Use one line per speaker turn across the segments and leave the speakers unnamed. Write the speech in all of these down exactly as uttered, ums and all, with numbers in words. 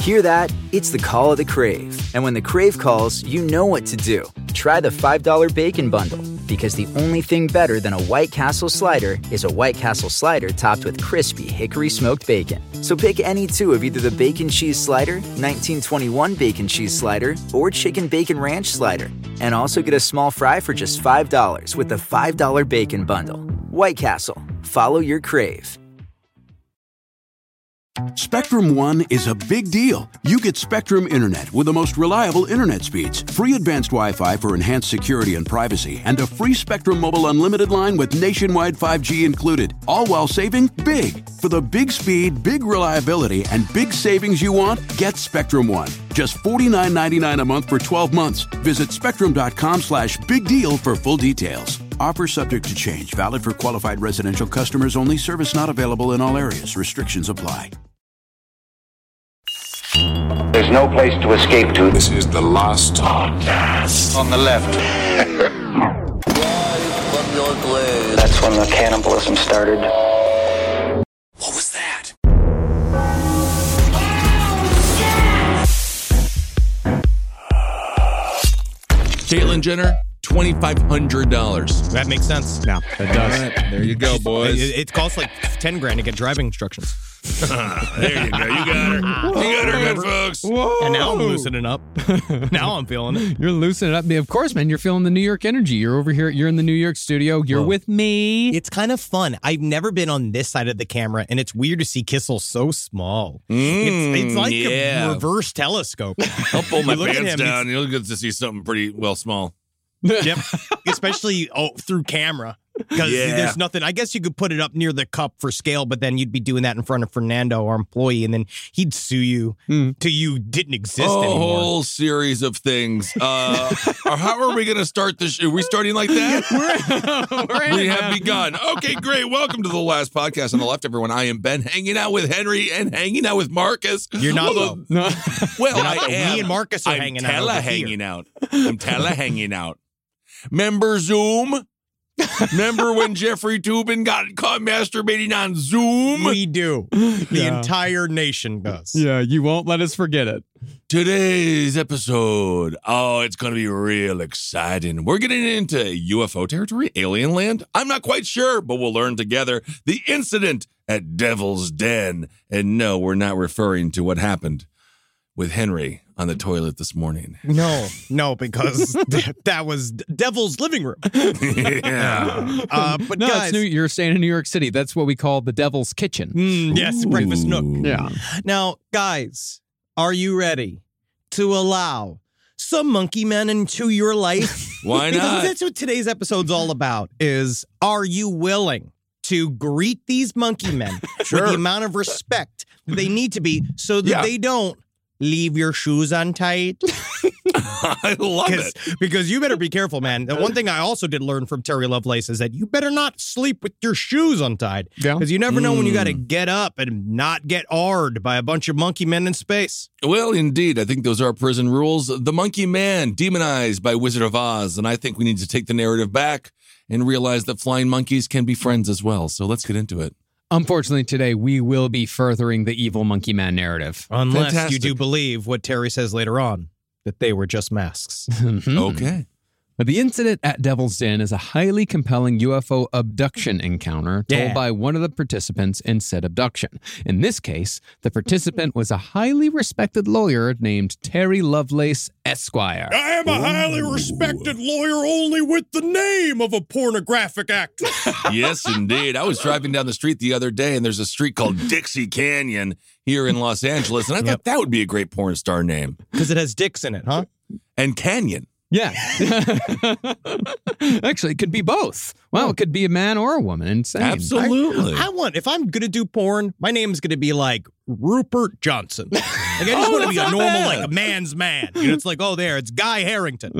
Hear that? It's the call of the Crave. And when the Crave calls, you know what to do. Try the five dollar Bacon Bundle, because the only thing better than a White Castle slider is a White Castle slider topped with crispy hickory smoked bacon. So pick any two of either the Bacon Cheese Slider, nineteen twenty-one Bacon Cheese Slider, or Chicken Bacon Ranch Slider. And also get a small fry for just five dollars with the five dollar Bacon Bundle. White Castle. Follow your Crave.
Spectrum One is a big deal. You get Spectrum Internet with the most reliable internet speeds, free advanced Wi-Fi for enhanced security and privacy, and a free Spectrum Mobile Unlimited line with nationwide five G included, all while saving big. For the big speed, big reliability, and big savings you want, get Spectrum One. Just forty-nine ninety-nine a month for twelve months. Visit spectrum.com slash big deal for full details. Offer subject to change. Valid for qualified residential customers only. Service not available in all areas. Restrictions apply.
There's no place to escape to.
This is the last podcast.
On the left. That's when the cannibalism started.
What was that?
Caitlyn Jenner, twenty-five hundred dollars.
That makes sense.
Yeah, that does.
All right, there you go, boys.
It, it costs like ten grand to get driving instructions.
There you go. You got her. You got her, good folks.
Whoa.
And now I'm loosening up. Now I'm feeling it.
You're loosening up. Of course, man, you're feeling the New York energy. You're over here. You're in the New York studio. You're
Whoa.
with me.
It's kind of fun. I've never been on this side of the camera, and it's weird to see Kissel so small.
Mm,
it's, it's like
yeah.
a reverse telescope.
I'll pull my
You look at
pants
him,
down. You'll get to see something pretty, well, small.
Yep. Especially oh, through camera. Because
Yeah.
there's nothing. I guess you could put it up near the cup for scale, but then you'd be doing that in front of Fernando, our employee, and then he'd sue you
Mm.
till you didn't exist
A
anymore.
whole series of things. Uh, or how are we going to start this? Are we starting like that?
We're
We
in,
have
man.
begun. Okay, great. Welcome to the last podcast on the left, everyone. I am Ben, hanging out with Henry and hanging out with Marcus.
You're not
Although-
though.
No.
Well,
You're
I
not though.
am.
Me and Marcus are
I'm
hanging out
tele
over here.
hanging out. I'm tele hanging out. Remember Zoom? Remember when Jeffrey Toobin got caught masturbating on Zoom?
We do. The
Yeah.
entire nation does.
Yeah, you won't let us forget it.
Today's episode, oh, it's going to be real exciting. We're getting into U F O territory, alien land. I'm not quite sure, but we'll learn together. The incident at Devil's Den. And no, we're not referring to what happened with Henry on the toilet this morning.
No, no, because th- that was Devil's living room.
Yeah.
Uh, but
No,
guys,
it's new. You're staying in New York City. That's what we call the Devil's Kitchen.
Mm, yes, breakfast nook.
Yeah.
Now, guys, are you ready to allow some monkey men into your life?
Why
Because
not?
that's what today's episode's all about, is are you willing to greet these monkey men with the amount of respect that they need to be so that
Yeah.
they don't leave your shoes untied?
I love it.
Because you better be careful, man. The one thing I also did learn from Terry Lovelace is that you better not sleep with your shoes untied.
Yeah.
Because you never know when you got to
Mm.
get up and not get arred by a bunch of monkey men in space.
Well, indeed. I think those are prison rules. The Monkey Man, demonized by Wizard of Oz. And I think we need to take the narrative back and realize that flying monkeys can be friends as well. So let's get into it.
Unfortunately, today we will be furthering the evil monkey man narrative.
Unless you
Fantastic.
do believe what Terry says later on, that they were just masks.
Mhm.
Okay.
But the incident at Devil's Den is a highly compelling U F O abduction encounter told
Yeah.
by one of the participants in said abduction. In this case, the participant was a highly respected lawyer named Terry Lovelace Esquire.
I am a highly respected lawyer only with the name of a pornographic actress.
Yes, indeed. I was driving down the street the other day, and there's a street called Dixie Canyon here in Los Angeles, and I thought
Yep.
that would be a great porn star name.
Because it has dicks in it, huh?
And Canyon.
Yeah. Actually, it could be both. Well, it could be a man or a woman. Insane.
Absolutely.
I want, if I'm going to do porn, my name's going to be like Rupert Johnson. Like, I just
Oh,
want to be
that's
a
not
normal,
bad.
like a man's man. You know, it's like, oh, there, it's Guy Harrington.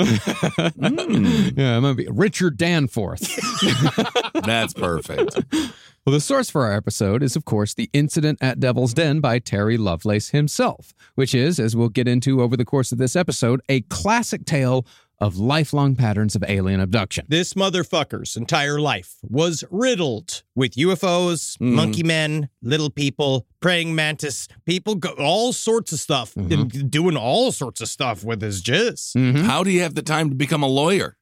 Mm,
Yeah, I'm gonna be Richard Danforth.
that's perfect.
Well, the source for our episode is, of course, The Incident at Devil's Den by Terry Lovelace himself, which is, as we'll get into over the course of this episode, a classic tale of lifelong patterns of alien abduction.
This motherfucker's entire life was riddled with U F Os, mm. monkey men, little people, praying mantis, people, go, all sorts of stuff, mm-hmm. and doing all sorts of stuff with his jizz.
Mm-hmm. How do you have the time to become a lawyer?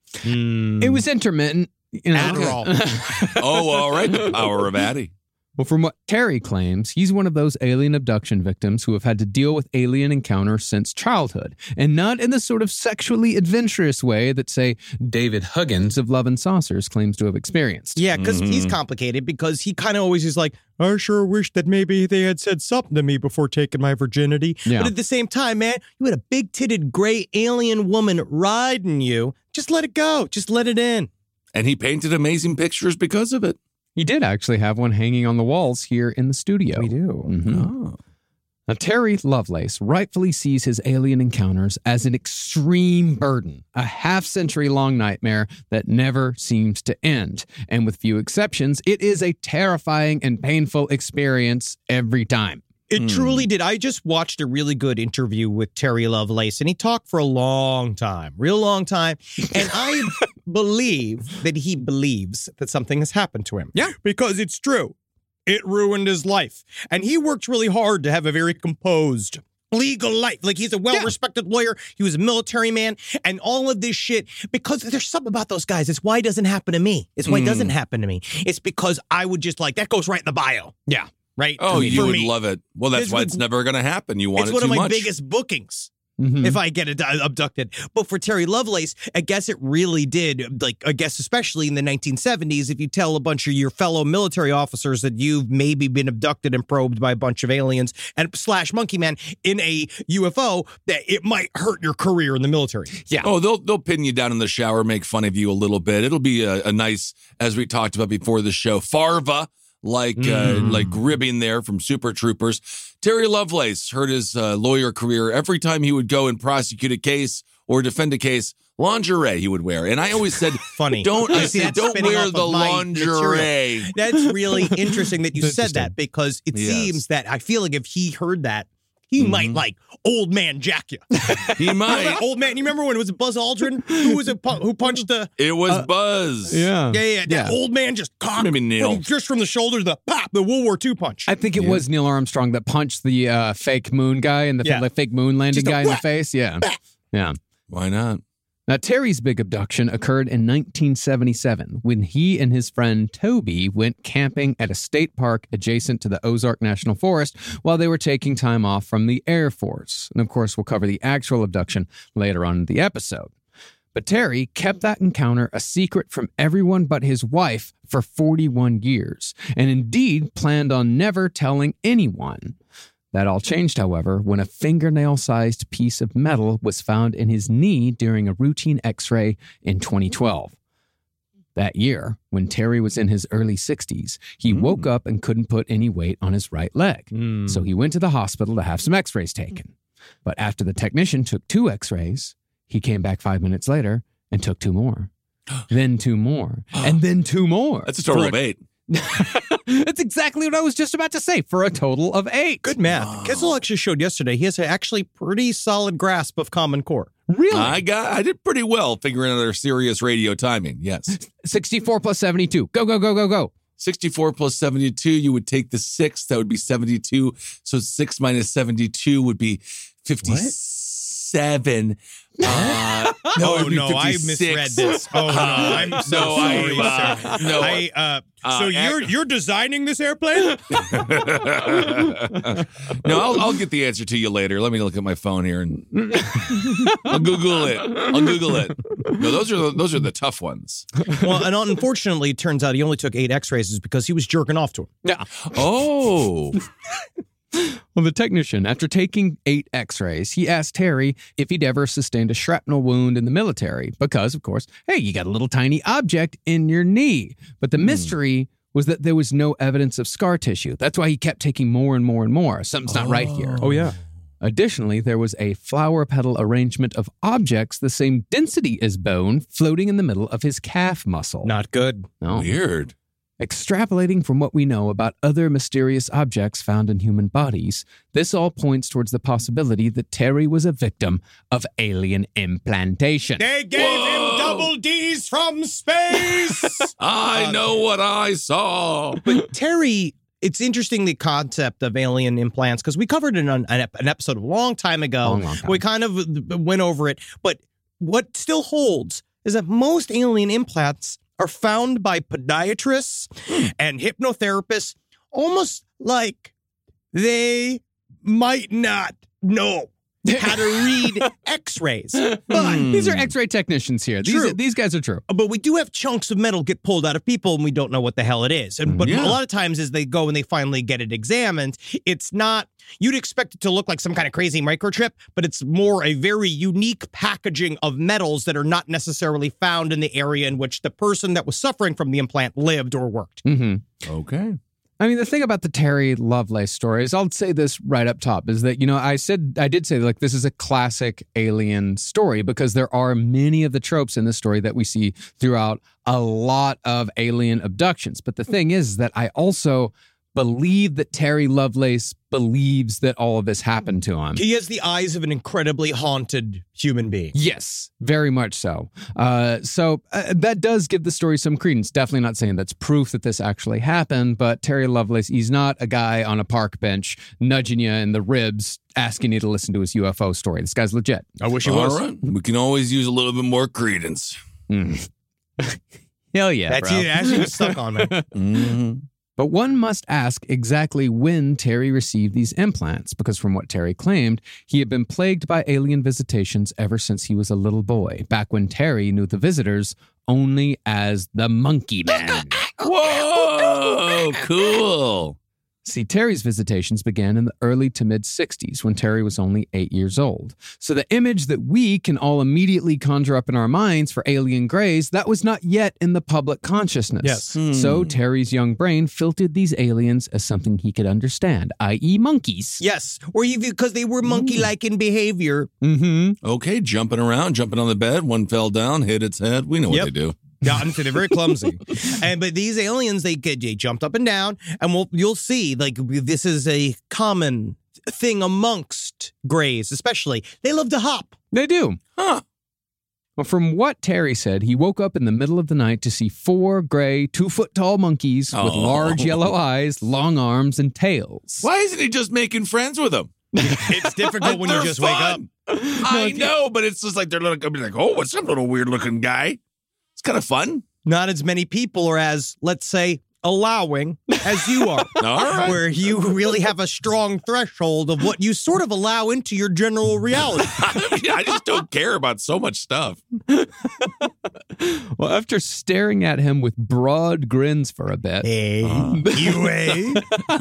Mm. It was intermittent. You know,
Adderall.
Oh, all right. The power of Addy.
Well, from what Terry claims, he's one of those alien abduction victims who have had to deal with alien encounters since childhood, and not in the sort of sexually adventurous way that, say, David Huggins of Love and Saucers claims to have experienced.
Yeah, because mm-hmm. he's complicated, because he kind of always is like, I sure wish that maybe they had said something to me before taking my virginity. Yeah. But at the same time, man, you had a big-titted gray alien woman riding you. Just let it go. Just let it in.
And he painted amazing pictures because of it.
He did actually have one hanging on the walls here in the studio.
We do.
Mm-hmm. Oh. Now, Terry Lovelace rightfully sees his alien encounters as an extreme burden, a half-century-long nightmare that never seems to end. And with few exceptions, it is a terrifying and painful experience every time.
It mm. truly did. I just watched a really good interview with Terry Lovelace, and he talked for a long time, real long time. And I believe that he believes that something has happened to him.
Yeah.
Because it's true. It ruined his life. And he worked really hard to have a very composed legal life. Like, he's a well-respected yeah. lawyer. He was a military man, and all of this shit, because there's something about those guys. It's why it doesn't happen to me. It's why mm. it doesn't happen to me. It's because I would just like, that goes right in the bio.
Yeah.
Right?
Oh, you would
me.
love it. Well, that's
it's
why
with,
it's never going to happen. You want it too much.
It's one of my biggest bookings. Mm-hmm. If I get ad- abducted. But for Terry Lovelace, I guess it really did, like, I guess especially in the nineteen seventies, if you tell a bunch of your fellow military officers that you've maybe been abducted and probed by a bunch of aliens and slash monkey man in a U F O, that it might hurt your career in the military.
Yeah.
Oh, they'll they'll pin you down in the shower, make fun of you a little bit. It'll be a, a nice, as we talked about before the show, farva. Like uh, mm. like ribbing there from Super Troopers. Terry Lovelace heard his uh, lawyer career every time he would go and prosecute a case or defend a case. Lingerie he would wear, and I always said,
"Funny,
don't I said, don't wear the lingerie."
Material. That's really interesting that you said that, because it
yes.
seems that I feel like if he heard that, he mm-hmm. might like old man jack you.
He might.
Like old man. You remember when it was Buzz Aldrin who was it who punched the?
It was
uh,
Buzz.
Yeah,
yeah, yeah. That yeah. old man just cocked.
Maybe Neil.
Just from the shoulder, the pop, the World War Two punch.
I think it yeah. was Neil Armstrong that punched the uh, fake moon guy and the,
yeah.
the fake moon landing guy in the face. Yeah,
bah.
yeah.
Why not?
Now, Terry's big abduction occurred in nineteen seventy-seven when he and his friend Toby went camping at a state park adjacent to the Ozark National Forest while they were taking time off from the Air Force. And of course, we'll cover the actual abduction later on in the episode. But Terry kept that encounter a secret from everyone but his wife for forty-one years, and indeed planned on never telling anyone. That all changed, however, when a fingernail-sized piece of metal was found in his knee during a routine x-ray in twenty twelve. That year, when Terry was in his early sixties, he mm. woke up and couldn't put any weight on his right leg. Mm. So he went to the hospital to have some x-rays taken. But after the technician took two x-rays, he came back five minutes later and took two more. Then two more. And then two more.
That's a total of eight.
That's exactly what I was just about to say, for a total of eight.
Good math. Oh. Kessel actually showed yesterday he has a actually pretty solid grasp of Common Core.
Really?
I got. I did pretty well figuring out their serious radio timing. Yes.
sixty-four plus seventy-two. Go, go, go, go, go.
sixty-four plus seventy-two, you would take the six. That would be seventy-two. So six minus seventy-two would be fifty-seven. Uh, no,
oh, no, I misread this. Oh, no, I'm so
no,
sorry,
I, uh,
sir.
No,
I, uh,
uh,
so you're you're designing this airplane?
No, I'll, I'll get the answer to you later. Let me look at my phone here, and I'll Google it. I'll Google it. No, those are the, those are the tough ones.
Well, and unfortunately, it turns out he only took eight x-rays is because he was jerking off to him.
Yeah.
Oh.
Well, the technician, after taking eight x-rays, he asked Terry if he'd ever sustained a shrapnel wound in the military because, of course, hey, you got a little tiny object in your knee. But the mm. mystery was that there was no evidence of scar tissue. That's why he kept taking more and more and more. Something's not oh. right here.
Oh, yeah.
Additionally, there was a flower petal arrangement of objects the same density as bone floating in the middle of his calf muscle.
Not good.
No.
Weird.
Extrapolating from what we know about other mysterious objects found in human bodies, this all points towards the possibility that Terry was a victim of alien implantation.
They gave
Whoa.
him double D's from space.
I know what I saw.
But Terry, it's interesting the concept of alien implants, because we covered it on an, an episode a long time ago.
Long, long time.
We kind of went over it. But what still holds is that most alien implants are found by podiatrists and hypnotherapists almost like they might not know how to read x-rays. But
These are x-ray technicians here. These,
True.
these guys are true.
But we do have chunks of metal get pulled out of people, and we don't know what the hell it is. And but
Yeah.
a lot of times, as they go and they finally get it examined, it's not. You'd expect it to look like some kind of crazy microchip, but it's more a very unique packaging of metals that are not necessarily found in the area in which the person that was suffering from the implant lived or worked.
Mm-hmm.
Okay.
I mean, the thing about the Terry Lovelace story is, I'll say this right up top, is that, you know, I said, I did say, like, this is a classic alien story because there are many of the tropes in this story that we see throughout a lot of alien abductions. But the thing is that I also believe that Terry Lovelace believes that all of this happened to him.
He has the eyes of an incredibly haunted human being.
Yes, very much so. Uh, so uh, that does give the story some credence. Definitely not saying that's proof that this actually happened, but Terry Lovelace, he's not a guy on a park bench nudging you in the ribs, asking you to listen to his U F O story. This guy's legit.
I wish he
All
was.
right. We can always use a little bit more credence.
Mm. Hell yeah,
That's
bro.
you. Actually stuck on me.
Mm-hmm.
But one must ask exactly when Terry received these implants, because from what Terry claimed, he had been plagued by alien visitations ever since he was a little boy, back when Terry knew the visitors only as the Monkey Man.
Whoa, cool.
See, Terry's visitations began in the early to mid-sixties when Terry was only eight years old. So the image that we can all immediately conjure up in our minds for alien grays, that was not yet in the public consciousness.
Yes.
Hmm.
So Terry's young brain filtered these aliens as something he could understand, that is monkeys.
Yes, or even because they were monkey-like in behavior.
Mm-hmm.
Okay, jumping around, jumping on the bed. One fell down, hit its head. We know
Yep.
what they do.
Yeah, I'm saying they're very clumsy. And but these aliens, they get they jumped up and down, and we'll you'll see like this is a common thing amongst grays, especially. They love to hop.
They do.
Huh.
Well, from what Terry said, he woke up in the middle of the night to see four gray, two-foot-tall monkeys with
Oh.
large yellow eyes, long arms, and tails.
Why isn't he just making friends with them?
It's difficult when you
They're
just wake up.
fun. I know, but it's just like they're little, I'll be like, oh, what's up, little weird looking guy? It's kind of fun.
Not as many people are as, let's say, allowing as you are.
All right.
Where you really have a strong threshold of what you sort of allow into your general reality.
I mean, I just don't care about so much stuff.
Well, after staring at him with broad grins for a bit,
Hey, you eh?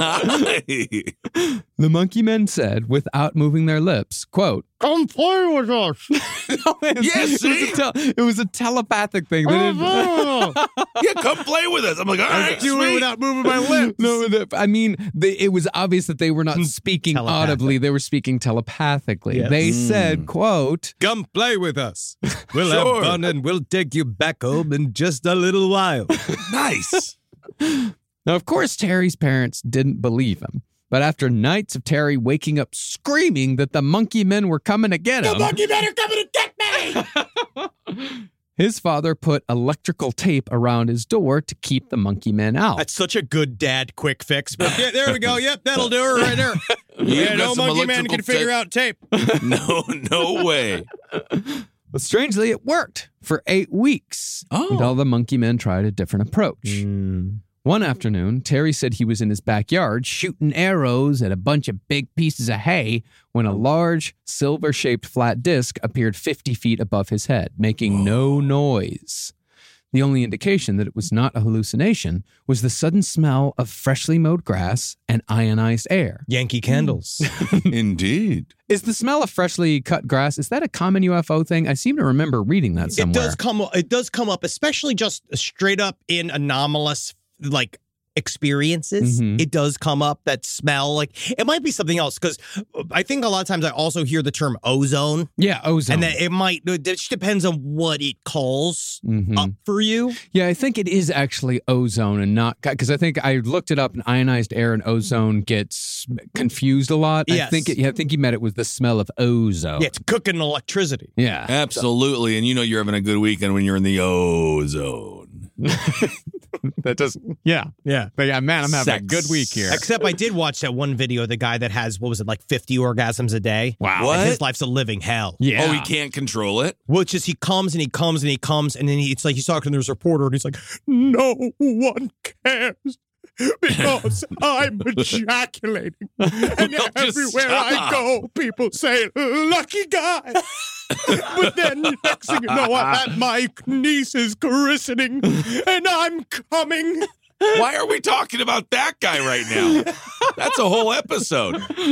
the monkey men said, without moving their lips, quote,
Come play with us.
no, it,
Yes,
it, was a tel- it was a telepathic thing. They didn't-
Yeah, come play with us. I'm like, all right,
Do it
sweet.
without moving my lips.
No, the, I mean, they, it was obvious that they were not speaking
Telepathic.
audibly. They were speaking telepathically.
Yes.
They
Mm.
said, quote,
Come play with us. We'll
Sure.
have fun and we'll take you back home in just a little while.
Nice.
Now, of course, Terry's parents didn't believe him. But after nights of Terry waking up screaming that the monkey men were coming to get him,
monkey men are coming to get me.
his father put electrical tape around his door to keep the monkey men out.
That's such a good dad quick fix. But yeah, there we go. Yep, that'll do it right there. Yeah,
got
no
some
monkey man
electrical
can figure
tape.
out tape.
No, no way.
But strangely, it worked for eight weeks
Oh.
until the monkey men tried a different approach. One afternoon, Terry said he was in his backyard shooting arrows at a bunch of big pieces of hay when a large, silver-shaped flat disc appeared fifty feet above his head, making no noise. The only indication that it was not a hallucination was the sudden smell of freshly mowed grass and ionized air.
Yankee candles.
Indeed.
Is the smell of freshly cut grass, is that a common U F O thing? I seem to remember reading that
It
somewhere.
does come. It does come up, especially just straight up in anomalous, like experiences,
Mhm.
it does come up, that smell. Like, it might be something else, because I think a lot of times I also hear the term ozone,
Yeah, ozone.
and that it might, it just depends on what it calls
Mhm.
up for you.
Yeah, I think it is actually ozone and not because I think I looked it up and ionized air and ozone gets confused a lot. I
Yes.
think it, I think you meant it was the smell of ozone.
Yeah, it's cooking electricity.
Yeah.
Absolutely. And you know you're having a good weekend when you're in the ozone.
That does. Yeah.
Yeah.
But yeah, man, I'm having a
Sex.
good week here.
Except I did watch that one video, the guy that has, what was it, like fifty orgasms a day?
Wow.
What?
And his life's a living hell.
Yeah.
Oh, he can't control it?
Which is he comes and he comes and he comes, and then he, it's like he's talking to this reporter, and he's like, no one cares because I'm ejaculating. And
Well, just
everywhere I
stop.
go, people say, lucky guy. But then next thing you know, I'm at my niece's christening, and I'm coming.
Why are we talking about that guy right now? That's a whole episode.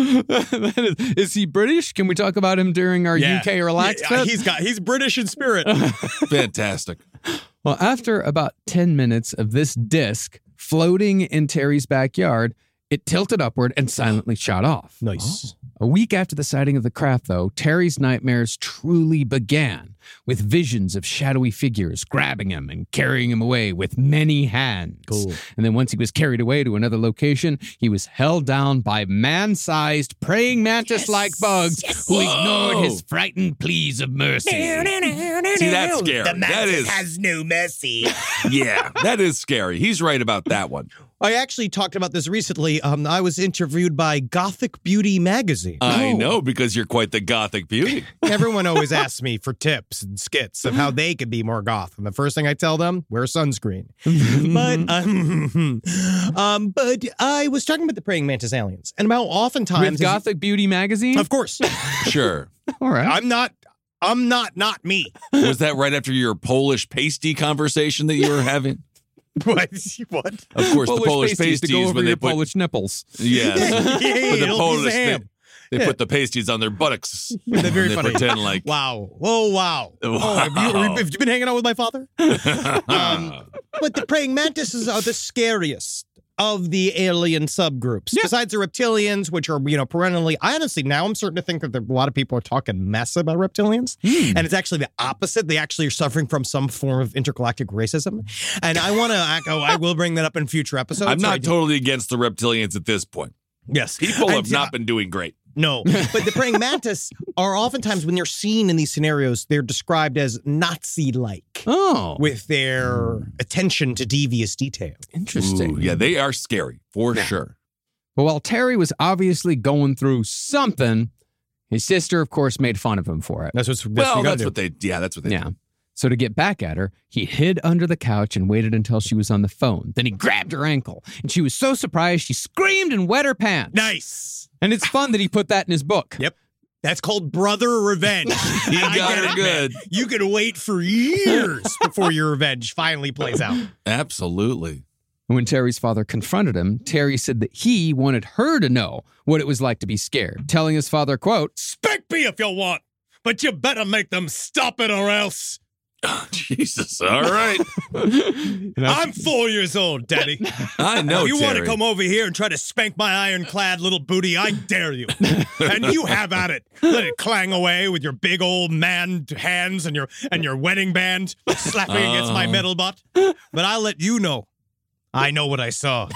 That is, is he British? Can we talk about him during our U K relax
Yeah,
fit?
he's got he's British in spirit.
Fantastic.
Well, after about ten minutes of this disc floating in Terry's backyard, it tilted upward and silently shot off.
Nice.
A week after the sighting of the craft, though, Terry's nightmares truly began, with visions of shadowy figures grabbing him and carrying him away with many hands.
Cool.
And then once he was carried away to another location, he was held down by man-sized praying mantis-like bugs who ignored
Whoa.
his frightened pleas of mercy.
See, that's scary.
The
That
mantis
is,
has no mercy.
yeah, that is scary. He's right about that one.
I actually talked about this recently. Um, I was interviewed by Gothic Beauty magazine.
I know, because you're quite the gothic beauty.
Everyone always asks me for tips and skits of how they could be more goth. And the first thing I tell them, wear sunscreen. but um, um, but I was talking about the praying mantis aliens. And about oftentimes...
With Gothic Beauty magazine?
Of course.
Sure.
All right.
I'm not... I'm not not me.
Was that right after your Polish pasty conversation that you were having?
What? What?
Of course, the Polish
pasties to
pasties
go over
when they
your
put
Polish nipples.
yes,
Yeah,
With the
it'll be
Polish they,
Sam.
they
Yeah.
put the pasties on their buttocks.
They're very
and they
funny.
pretend like
Wow. Oh, wow. Oh, have you,
Wow.
have you been hanging out with my father? Um, but the praying mantises are the scariest of the alien subgroups. Besides the reptilians, which are, you know, perennially, I honestly, now I'm starting to think that there, a lot of people are talking mess about reptilians. And it's actually the opposite. They actually are suffering from some form of intergalactic racism. And I want to, oh, I will bring that up in future episodes.
I'm
so I
not
do-
totally against the reptilians at this point.
Yes.
People have
And,
not
uh,
been doing great.
No, but the praying mantis are oftentimes, when they're seen in these scenarios, they're described as Nazi-like
Oh,
with their attention to devious detail.
interesting.
Ooh, yeah, they are scary for sure.
Well, while Terry was obviously going through something, his sister, of course, made fun of him for it.
That's what's that's
Well,
what you gotta
that's
do.
what they. Yeah, that's what they.
Yeah.
do.
So to get back at her, he hid under the couch and waited until she was on the phone. Then he grabbed her ankle, and she was so surprised she screamed and wet her pants.
Nice.
And it's fun that he put that in his book.
Yep. That's called brother revenge.
He
I
got
get
her
it,
good.
man. You can wait for years before your revenge finally plays out.
Absolutely.
When Terry's father confronted him, Terry said that he wanted her to know what it was like to be scared, telling his father, quote,
Spank me if you want, but you better make them stop it or else.
Oh, Jesus. All right.
I'm four years old, Daddy.
I know.
If you want to
Terry.
come over here and try to spank my ironclad little booty, I dare you. And you have at it. Let it clang away with your big old man hands and your and your wedding band slapping against my metal butt. But I'll let you know. I know what I saw.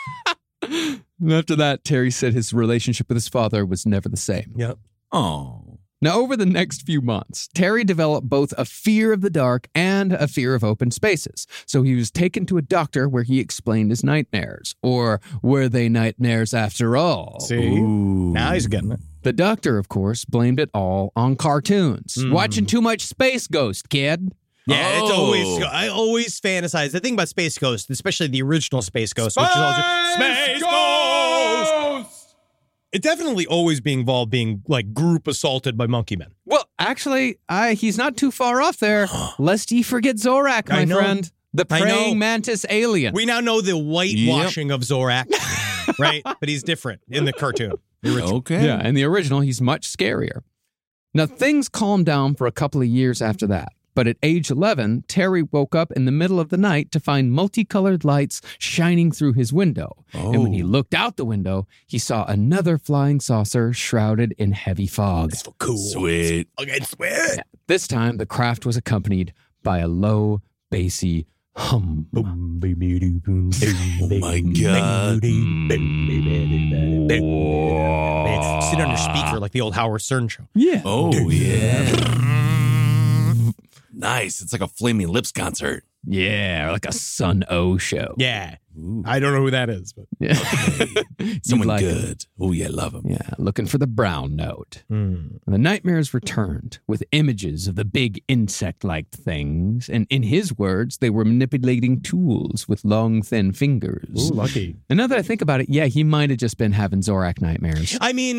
And after that, Terry said his relationship with his father was never the same.
Yep.
Oh.
Now, over the next few months, Terry developed both a fear of the dark and a fear of open spaces. So he was taken to a doctor where he explained his nightmares. Or were they nightmares after all?
See? Now he's getting it.
The doctor, of course, blamed it all on cartoons. Watching too much Space Ghost, kid.
Yeah, it's
Oh.
always, I always fantasize. The thing about Space Ghost, especially the original Space Ghost, which is also Space Ghost! It definitely always being involved being like group assaulted by monkey men.
Well, actually, I, he's not too far off there. Lest ye forget Zorak, my
I know.
friend. The
I know.
praying mantis alien.
We now know the whitewashing of Zorak, right? But he's different in the cartoon. The original.
Okay.
Yeah, in the original, he's much scarier. Now, things calmed down for a couple of years after that. But at age eleven, Terry woke up in the middle of the night to find multicolored lights shining through his window.
Oh.
And when he looked out the window, he saw another flying saucer shrouded in heavy fog.
That's cool.
Sweet.
Okay, sweet.
This time, the craft was accompanied by a low, bassy hum.
Oh my God.
Sit under speaker like the old Howard Stern show.
Yeah.
Oh, yeah. Nice. It's like a Flaming Lips concert.
Yeah, like a Sun O show.
Yeah.
Ooh.
I don't know who that is, but
Yeah.
Someone
like
good. Oh, yeah, love him.
Yeah, looking for the brown note.
Mm.
And the nightmares returned with images of the big insect-like things. And in his words, they were manipulating tools with long, thin fingers.
Ooh, lucky.
And now that I think about it, yeah, he might have just been having Zorak nightmares.
I mean,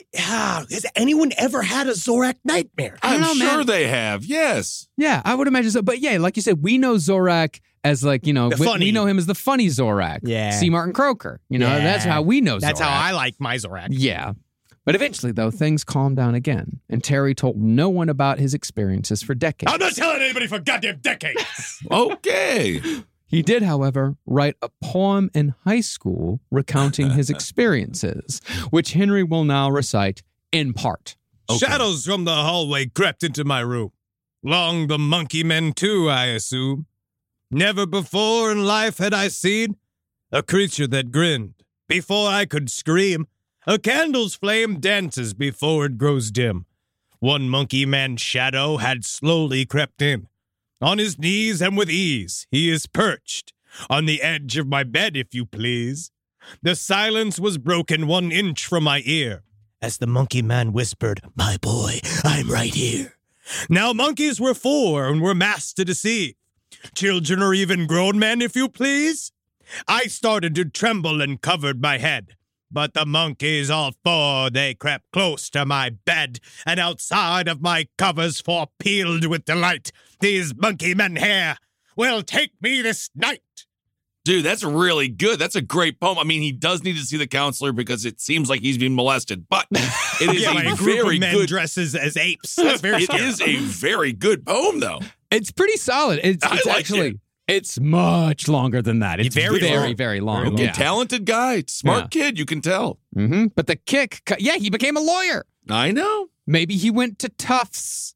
ah, has anyone ever had a Zorak nightmare?
I don't
I'm
know,
sure
man.
they have. Yes.
Yeah, I would imagine so. But yeah, like you said, we know Zorak as like, you know,
The
we,
funny.
we know him as the funny Zorak.
Yeah.
C. Martin Croker. You know,
Yeah.
that's how we know Zorak.
That's how I like my Zorak.
Yeah. But eventually, though, things calmed down again, and Terry told no one about his experiences for decades.
I'm not telling anybody for goddamn decades.
Okay.
He did, however, write a poem in high school recounting his experiences, which Henry will now recite in part.
Okay.
Shadows from the hallway crept into my room. Long the monkey men, too, I assume. Never before in life had I seen a creature that grinned before I could scream. A candle's flame dances before it grows dim. One monkey man's shadow had slowly crept in. On his knees and with ease he is perched on the edge of my bed, if you please. The silence was broken one inch from my ear as the monkey man whispered, "My boy, I'm right here." Now monkeys were four and were masked to deceive. Children or even grown men, if you please. I started to tremble and covered my head. But the monkeys, all four, they crept close to my bed, and outside of my covers, for peeled with delight, these monkey men here will take me this night.
Dude, that's really good. That's a great poem. I mean, he does need to see the counselor because it seems like he's being molested, but it is
Yeah,
a
like a group
very
of men
good.
dresses as apes. That's very
It
scary.
is a very good poem, though.
It's pretty solid. It's,
I
it's
like
actually,
it.
it's much longer than that. It's
Very
very,
long.
very long.
Okay,
Yeah.
talented guy, smart kid, you can tell.
hmm But the kick, yeah, he became a lawyer.
I know.
Maybe he went to Tufts.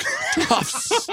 Tufts.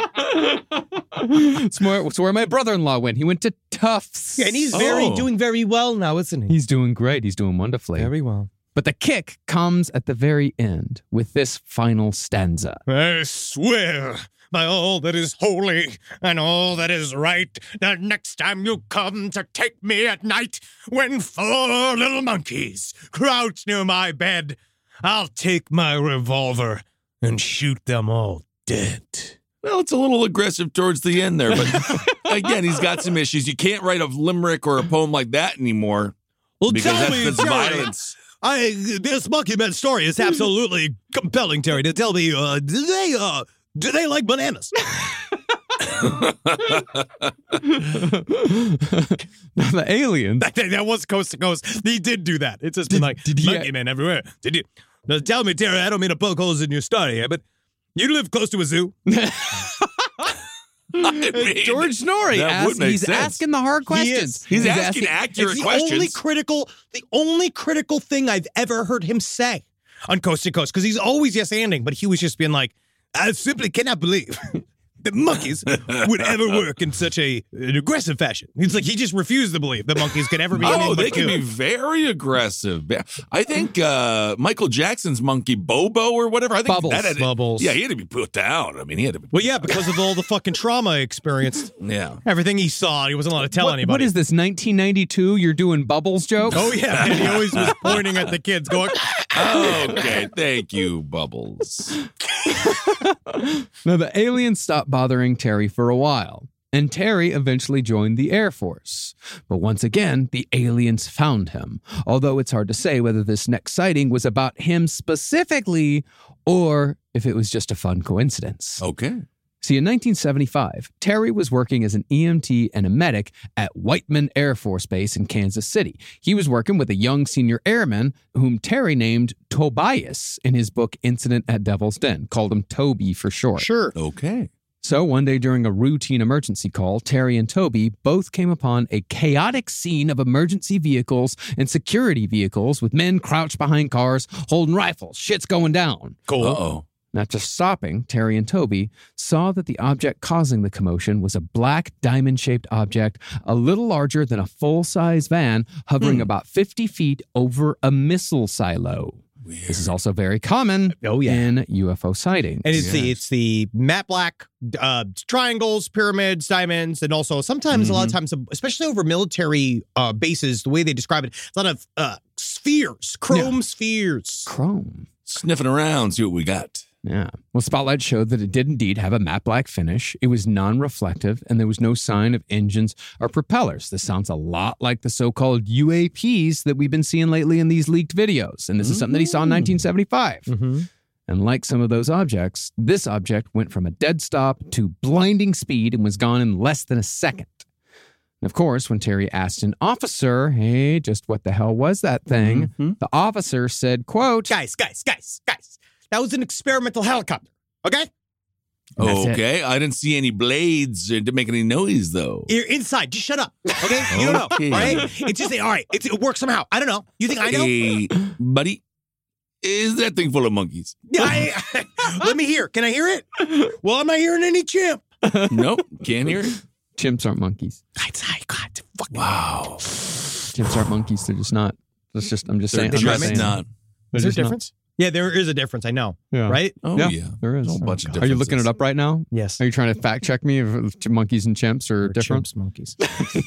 It's, more, it's where my brother-in-law went. He went to Tufts.
Yeah, and he's very
Oh.
doing very well now, isn't he?
He's doing great. He's doing wonderfully.
well.
But the kick comes at the very end with this final stanza.
I swear by all that is holy and all that is right, that next time you come to take me at night, when four little monkeys crouch near my bed, I'll take my revolver and shoot them all dead.
Well, it's a little aggressive towards the end there, but again, he's got some issues. You can't write a limerick or a poem like that anymore.
Well,
because
tell
that's,
me,
that's
Terry,
violence.
I this Monkey Man story is absolutely compelling, Terry. To tell me, uh, do they uh do they like bananas?
Now, the aliens.
that, that was coast to coast. He did do that. It's just been like
did he-
Monkey Man everywhere. Did you? Now, tell me, Terry. I don't mean to poke holes in your story here, but you live close to a zoo.
I mean,
George Snorri,
that
asks,
would make
he's
sense.
asking the hard questions.
He's, asking, accurate
It's the
questions.
only critical, the only critical thing I've ever heard him say on Coast to Coast, because he's always yes-anding, but he was just being like, I simply cannot believe that monkeys would ever work in such a an aggressive fashion. He's like, he just refused to believe that monkeys could ever be
Oh,
anything
they
but
can be
good.
very aggressive. I think uh, Michael Jackson's monkey Bobo or whatever. I think
Bubbles.
that had,
Bubbles.
Yeah, he had to be put down. I mean, he had to be.
Well, yeah, because of all the fucking trauma he experienced.
Yeah.
Everything he saw, he wasn't allowed to tell
What-
anybody.
what is this, nineteen ninety-two? You're doing Bubbles jokes?
Oh, yeah. And he always was pointing at the kids going,
Okay, thank you, Bubbles.
Now, the aliens stopped bothering Terry for a while, and Terry eventually joined the Air Force. But once again, the aliens found him, although it's hard to say whether this next sighting was about him specifically or if it was just a fun coincidence.
Okay.
See, in nineteen seventy-five, Terry was working as an E M T and a medic at Whiteman Air Force Base in Kansas City. He was working with a young senior airman whom Terry named Tobias in his book Incident at Devil's Den, called him Toby for short.
sure.
Okay.
So one day during a routine emergency call, Terry and Toby both came upon a chaotic scene of emergency vehicles and security vehicles with men crouched behind cars holding rifles. Shit's going down.
Cool.
Uh-oh.
Not just stopping, Terry and Toby saw that the object causing the commotion was a black diamond-shaped object a little larger than a full-size van hovering
Hmm.
about fifty feet over a missile silo.
Weird.
This is also very common
Oh, yeah.
in U F O sightings.
And it's
Yes.
the it's the matte black uh, triangles, pyramids, diamonds, and also sometimes a lot of times, especially over military uh, bases, the way they describe it, a lot of uh, spheres, chrome spheres.
Chrome.
Sniffing around, see what we got.
Yeah. Well, Spotlight showed that it did indeed have a matte black finish. It was non-reflective, and there was no sign of engines or propellers. This sounds a lot like the so-called U A Ps that we've been seeing lately in these leaked videos. And this is something that he saw in nineteen seventy-five.
Mm-hmm.
And like some of those objects, this object went from a dead stop to blinding speed and was gone in less than a second. And of course, when Terry asked an officer, hey, just what the hell was that thing?
Mm-hmm.
The officer said, quote,
Guys, guys, guys, guys. That was an experimental helicopter. Okay,
That's it.
Okay, I didn't see any blades. It didn't make any noise, though.
you're inside. Just shut up. Okay, you don't know.
Okay.
All right, it's just all right. It's, it works somehow. I don't know. You think I know?
Hey, buddy, is that thing full of monkeys?
Yeah. I, let me hear. Can I hear it? Well, I'm not hearing any chimp.
Nope, can't hear it.
chimps aren't monkeys.
It's I God. Fucking
Wow.
Chimps aren't monkeys. They're just not. That's just, I'm just
They're
saying. I'm
just
saying.
not.
They're
Is there a
just not.
difference? Yeah, there is a difference. I know.
Yeah.
Right?
Oh,
Yeah,
yeah.
there is.
There's a whole bunch of
Are you looking it
differences.
up right now?
Yes.
Are you trying to fact check me if ch- monkeys and chimps are
Or
different?
chimps, monkeys.
I'm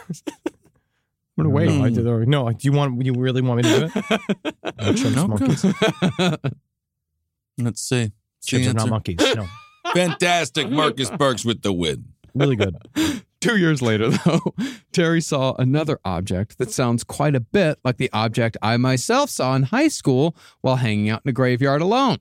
gonna wait.
No, I did, or- no, do you want? You really want me to do it? No, chimps,
Okay.
monkeys.
Let's see.
Chimps are not
Answer.
monkeys. No,
Fantastic. Marcus Burks with the win.
really good.
Two years later, though, Terry saw another object that sounds quite a bit like the object I myself saw in high school while hanging out in a graveyard alone.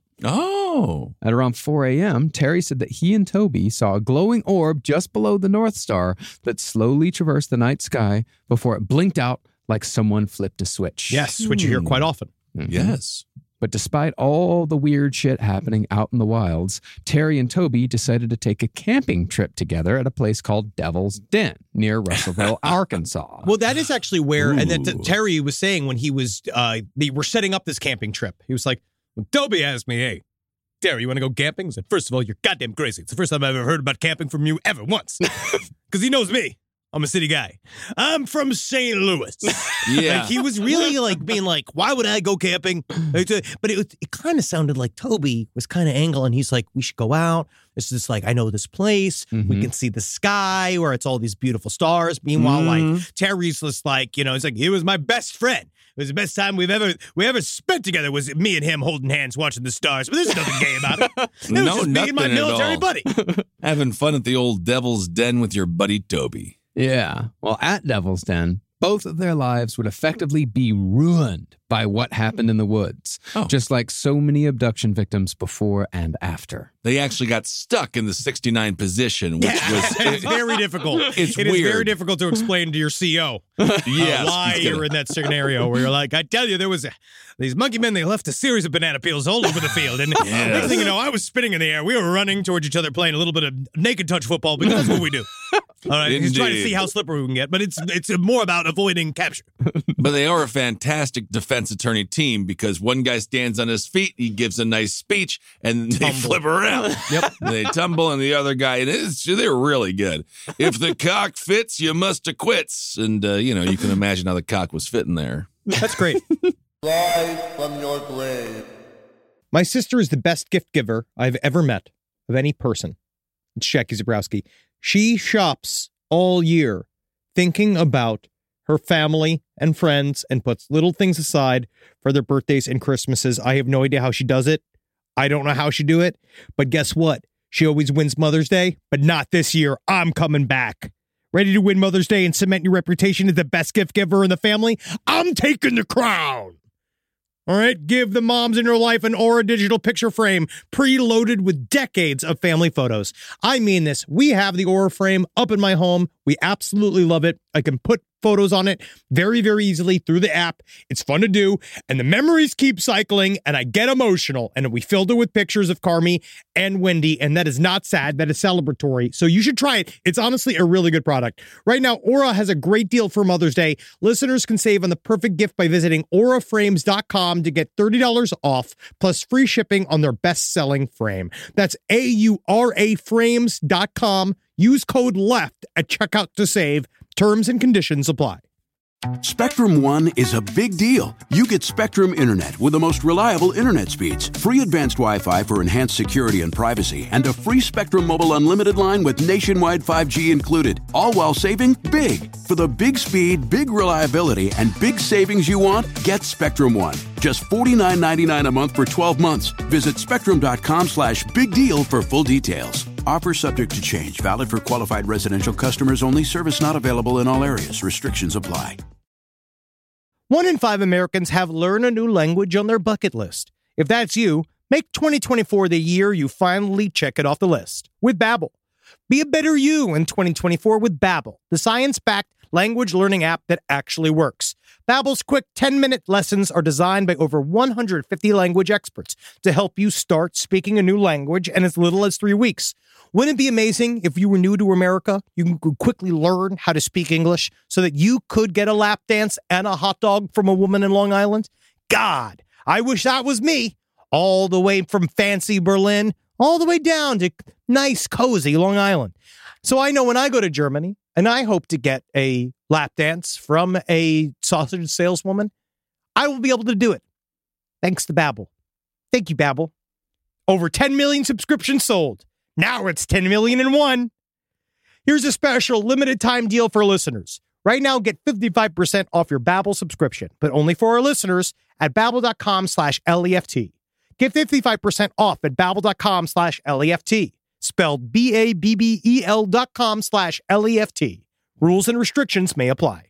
Oh.
At around four a.m., Terry said that he and Toby saw a glowing orb just below the North Star that slowly traversed the night sky before it blinked out like someone flipped a switch.
Yes, which you hear quite often.
Mhm.
Yes.
But despite all the weird shit happening out in the wilds, Terry and Toby decided to take a camping trip together at a place called Devil's Den near Russellville, Arkansas.
Well, that is actually where, and that
Ooh.
Terry was saying when he was, uh, they were setting up this camping trip. He was like, when Toby asked me, "Hey, Terry, you want to go camping?" I said, "First of all, you're goddamn crazy. It's the first time I've ever heard about camping from you ever once." Because he knows me. I'm a city guy. I'm from Saint Louis.
Yeah.
Like, he was really like being like, why would I go camping? But it, was- it kind of sounded like Toby was kind of angling. He's like, we should go out. It's just like, I know this place. We
Mhm.
can see the sky where it's all these beautiful stars. Meanwhile, like Terry's just like, you know, it's like, he was my best friend. It was the best time we've ever we ever spent together was me and him holding hands watching the stars. But there's nothing gay about it. It was
No,
just me and my
nothing at
military
all.
buddy.
Having fun at the old Devil's Den with your buddy Toby.
Yeah. Well, at Devil's Den, both of their lives would effectively be ruined by what happened in the woods,
Oh.
just like so many abduction victims before and after.
They actually got stuck in the sixty-nine position, which
it's
was
very difficult.
It's
It is very
weird.
difficult to explain to your C O
yes,
uh, why
he's
you're
gonna-
in that scenario where you're like, I tell you, there was a, these monkey men. They left a series of banana peels all over the field, and
Yes.
next thing you know, I was spinning in the air. We were running towards each other, playing a little bit of naked touch football because that's what we do. All right, he's trying to
Indeed.
see how slippery we can get, but it's it's more about avoiding capture.
But they are a fantastic defense attorney team because one guy stands on his feet, he gives a nice speech, and they
Tumble.
flip around.
Yep.
They tumble, and the other guy, and it's, they're really good. If the cock fits, you must acquits. And, uh, you know, you can imagine how the cock was fitting there.
That's great.
Live from your grave.
My sister is the best gift giver I've ever met of any person. It's Jackie Zabrowski. She shops all year thinking about her family and friends and puts little things aside for their birthdays and Christmases. I have no idea how she does it. I don't know how she do it. But guess what? She always wins Mother's Day, but not this year. I'm coming back. Ready to win Mother's Day and cement your reputation as the best gift giver in the family? I'm taking the crown. All right, give the moms in your life an Aura digital picture frame preloaded with decades of family photos. I mean this. We have the Aura frame up in my home. We absolutely love it. I can put photos on it very, very easily through the app. It's fun to do. And the memories keep cycling, and I get emotional. And we filled it with pictures of Carmi and Wendy, and that is not sad. That is celebratory. So you should try it. It's honestly a really good product. Right now, Aura has a great deal for Mother's Day. Listeners can save on the perfect gift by visiting aura frames dot com to get thirty dollars off, plus free shipping on their best-selling frame. That's A U R A frames dot com. Use code LEFT at checkout to save. Terms and conditions apply.
Spectrum One is a big deal. You get Spectrum Internet with the most reliable internet speeds, free advanced Wi-Fi for enhanced security and privacy, and a free Spectrum Mobile Unlimited line with nationwide five G included, all while saving big. For the big speed, big reliability, and big savings you want, get Spectrum One. Just forty-nine ninety-nine a month for twelve months. Visit spectrum.com slash big deal for full details. Offer subject to change. Valid for qualified residential customers only. Service not available in all areas. Restrictions apply.
One in five Americans have learned a new language on their bucket list. If that's you, make twenty twenty-four the year you finally check it off the list with Babbel. Be a better you in twenty twenty-four with Babbel, the science-backed language learning app that actually works. Babbel's quick ten-minute lessons are designed by over one hundred fifty language experts to help you start speaking a new language in as little as three weeks. Wouldn't it be amazing if you were new to America, you could quickly learn how to speak English so that you could get a lap dance and a hot dog from a woman in Long Island? God, I wish that was me. All the way from fancy Berlin, all the way down to nice, cozy Long Island. So I know when I go to Germany, and I hope to get a lap dance from a sausage saleswoman, I will be able to do it. Thanks to Babbel. Thank you, Babbel. Over ten million subscriptions sold. Now it's ten million and one. Here's a special limited time deal for listeners. Right now, get fifty-five percent off your Babbel subscription, but only for our listeners at babbel.com slash L-E-F-T. Get fifty-five percent off at babbel.com slash L-E-F-T. Spelled B-A-B-B-E-L dot com slash L-E-F-T. Rules and restrictions may apply.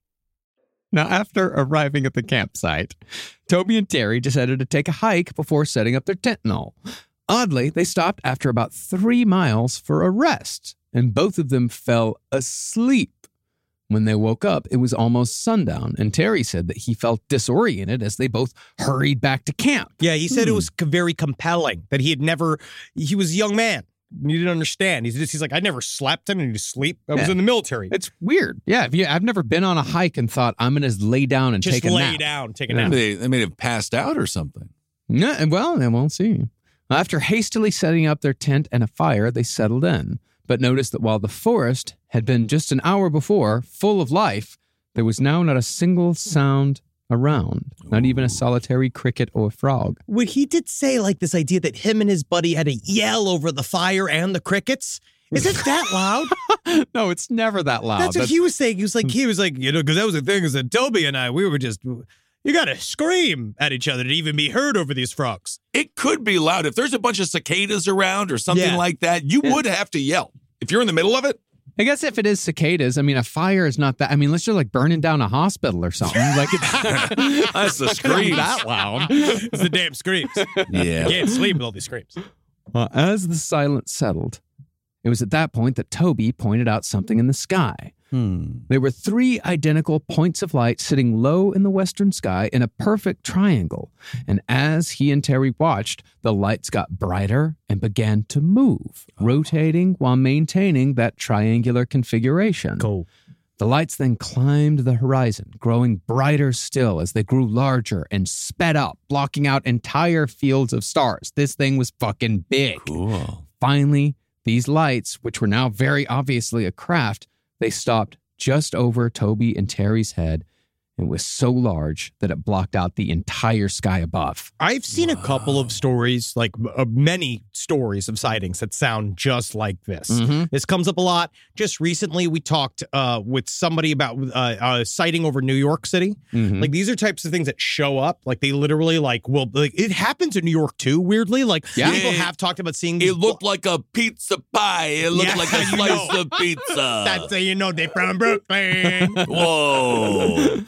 Now, after arriving at the campsite, Toby and Terry decided to take a hike before setting up their tent and all. Oddly, they stopped after about three miles for a rest, and both of them fell asleep. When they woke up, it was almost sundown, and Terry said that he felt disoriented as they both hurried back to camp.
Yeah, he said hmm. it was very compelling, that he had never, he was a young man. He didn't understand. He's just, he's like, I never slept. I didn't need to sleep. I was
yeah.
in the military.
It's weird. Yeah, if you, I've never been on a hike and thought, I'm going to lay down and
just
take a
lay
nap.
down, take a
yeah.
nap.
They, they may have passed out or something.
Yeah, well, then we'll see. After hastily setting up their tent and a fire, they settled in, but noticed that while the forest had been just an hour before full of life, there was now not a single sound around, not even a solitary cricket or frog.
Well, he did say, like, this idea that him and his buddy had to yell over the fire and the crickets. Is it that loud?
No, it's never that loud.
That's what That's... he was saying. He was like, he was like, you know, because that was the thing is that Toby and I, we were just, you got to scream at each other to even be heard over these frogs.
It could be loud. If there's a bunch of cicadas around or something
yeah.
like that, you
yeah.
would have to yell. If you're in the middle of it.
I guess if it is cicadas, I mean, a fire is not that. I mean, let's just like burning down a hospital or something. Like it's,
that's the screams.
That loud.
It's the damn screams.
Yeah.
You can't sleep with all these screams.
Well, as the silence settled, it was at that point that Toby pointed out something in the sky.
Hmm.
There were three identical points of light sitting low in the western sky in a perfect triangle. And as he and Terry watched, the lights got brighter and began to move, oh. rotating while maintaining that triangular configuration.
Cool.
The lights then climbed the horizon, growing brighter still as they grew larger and sped up, blocking out entire fields of stars. This thing was fucking big.
Cool.
Finally, these lights, which were now very obviously a craft, they stopped just over Toby and Terry's head. It was so large that it blocked out the entire sky above.
I've seen wow. a couple of stories, like uh, many stories of sightings that sound just like this.
Mm-hmm.
This comes up a lot. Just recently, we talked uh, with somebody about uh, a sighting over New York City.
Mm-hmm.
Like, these are types of things that show up. Like, they literally, like, well, like, it happens in New York, too, weirdly. Like,
yeah.
people have talked about seeing
these. It looked blo- like a pizza pie. It looked
yeah,
like a slice of pizza.
That's how you know they're from Brooklyn.
Whoa.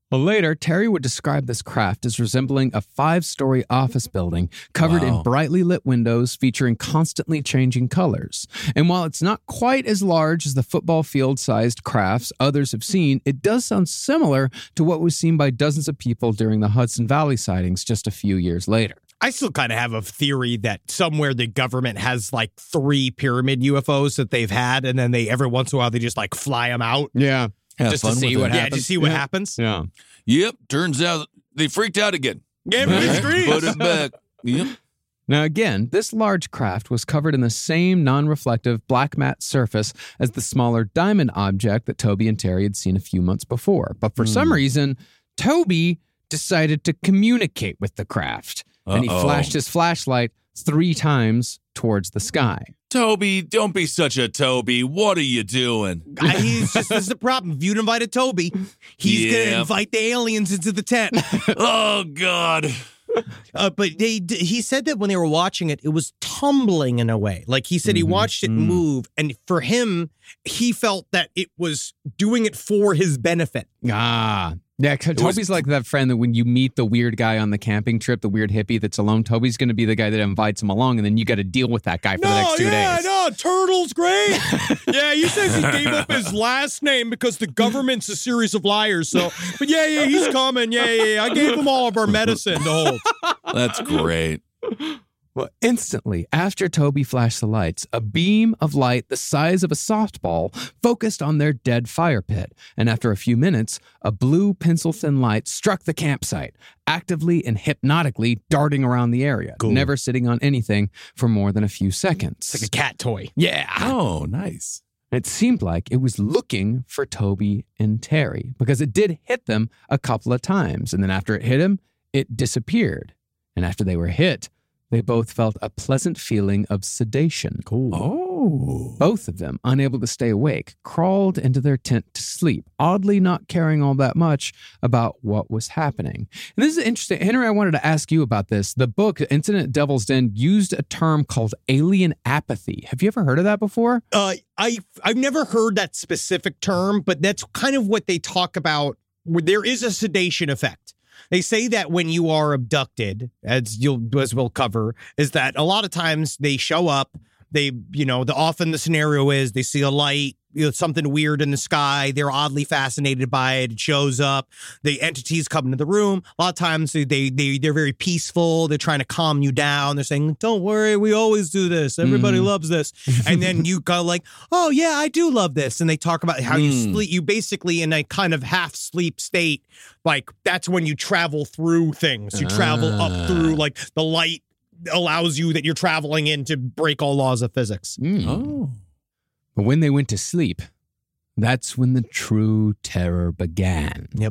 Well, later, Terry would describe this craft as resembling a five-story office building covered
Wow.
in brightly lit windows featuring constantly changing colors. And while it's not quite as large as the football field-sized crafts others have seen, it does sound similar to what was seen by dozens of people during the Hudson Valley sightings just a few years later.
I still kind of have a theory that somewhere the government has like three pyramid U F Os that they've had, and then they every once in a while they just like fly them out.
Yeah.
Have
just to
fun
see
with
what
it.
Yeah,
happens.
to see what
Yeah.
happens.
Yeah.
Yep, turns out they freaked out again.
Gave me screams.
Put it back. Yep.
Now, again, this large craft was covered in the same non-reflective black matte surface as the smaller diamond object that Toby and Terry had seen a few months before. But for some reason, Toby decided to communicate with the craft, and he
Uh-oh.
flashed his flashlight three times towards the sky.
Toby, don't be such a Toby. What are you doing?
I, he's just, this is the problem. If you'd invited Toby, he's going to
Yeah.
invite the aliens into the tent.
Oh, God.
Uh, but they, d- he said that when they were watching it, it was tumbling in a way. Like he said, he watched it move, and for him, he felt that it was doing it for his benefit.
Ah. Yeah, Toby's like that friend that when you meet the weird guy on the camping trip, the weird hippie that's alone, Toby's going to be the guy that invites him along, and then you got to deal with that guy for the next two days.
no, Turtle's great. Yeah, he says he gave up his last name because the government's a series of liars. So, but yeah, yeah, he's coming. Yeah, yeah, yeah. I gave him all of our medicine to hold.
That's great.
Well, instantly, after Toby flashed the lights, a beam of light the size of a softball focused on their dead fire pit. And after a few minutes, a blue pencil-thin light struck the campsite, actively and hypnotically darting around the area, never sitting on anything for more than a few seconds.
It's like a cat toy.
Yeah.
Oh, nice.
It seemed like it was looking for Toby and Terry because it did hit them a couple of times. And then after it hit him, it disappeared. And after they were hit, they both felt a pleasant feeling of sedation. Cool.
Oh.
Both of them, unable to stay awake, crawled into their tent to sleep, oddly not caring all that much about what was happening. And this is interesting. Henry, I wanted to ask you about this. The book, Incident at Devil's Den, used a term called alien apathy. Have you ever heard of that before?
Uh, I I've never heard that specific term, but that's kind of what they talk about. Where there is a sedation effect. They say that when you are abducted, as you'll as we'll cover, is that a lot of times they show up. They, you know, the often the scenario is they see a light, you know, something weird in the sky. They're oddly fascinated by it. It shows up. The entities come into the room. A lot of times they they they're very peaceful. They're trying to calm you down. They're saying, "Don't worry, we always do this. Everybody
Mm.
loves this." And then you go like, "Oh yeah, I do love this." And they talk about how you
Mm.
sleep. You basically in a kind of half sleep state. Like that's when you travel through things. You travel up through like the light allows you that you're traveling in to break all laws of physics.
Mm.
Oh.
But when they went to sleep, that's when the true terror began.
Yep.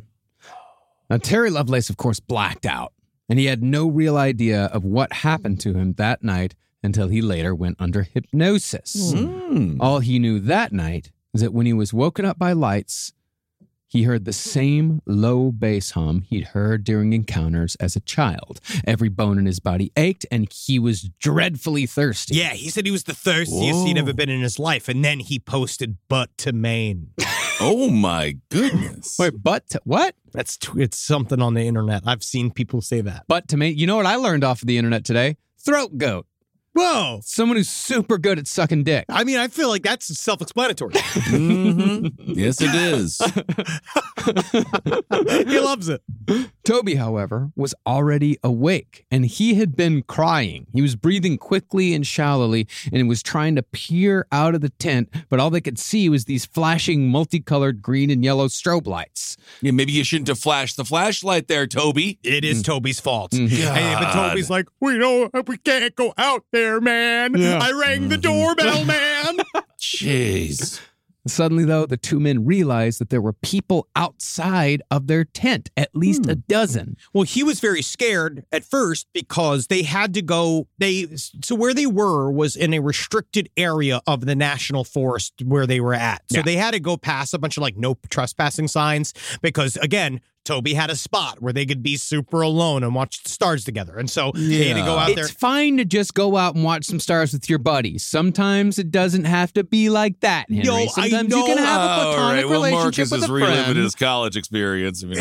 Now, Terry Lovelace, of course, blacked out, and he had no real idea of what happened to him that night until he later went under hypnosis.
Mm.
All he knew that night is that when he was woken up by lights, he heard the same low bass hum he'd heard during encounters as a child. Every bone in his body ached, and he was dreadfully thirsty.
Yeah, he said he was the thirstiest he'd
Whoa.
ever been in his life, and then he posted "butt to Maine."
Oh, my goodness.
Wait, but to, what?
That's t- it's something on the internet. I've seen people say that.
But to me, you know what I learned off of the internet today? Throat goat.
Whoa!
Someone who's super good at sucking dick.
I mean, I feel like that's self-explanatory.
Mhm. Yes, it is.
He loves it.
Toby, however, was already awake, and he had been crying. He was breathing quickly and shallowly, and was trying to peer out of the tent, but all they could see was these flashing multicolored green and yellow strobe lights.
Yeah, maybe you shouldn't have flashed the flashlight there, Toby.
It is Toby's fault.
Mhm.
Hey, but
God.
Toby's like, we know we can't go out there, man.
Yeah.
I rang the doorbell, man.
Jeez.
Suddenly, though, the two men realized that there were people outside of their tent, at least a dozen.
Well, he was very scared at first because they had to go. They so where they were was in a restricted area of the national forest where they were at. So
Yeah.
they had to go past a bunch of like no trespassing signs because again, Toby had a spot where they could be super alone and watch the stars together. And so yeah. they had to go out
it's
there.
It's fine to just go out and watch some stars with your buddies. Sometimes it doesn't have to be like that, Henry.
No,
Sometimes
I know.
you can have a platonic
All right. Well,
relationship
Marcus
with
is
a
reliving
friend.
his college experience. I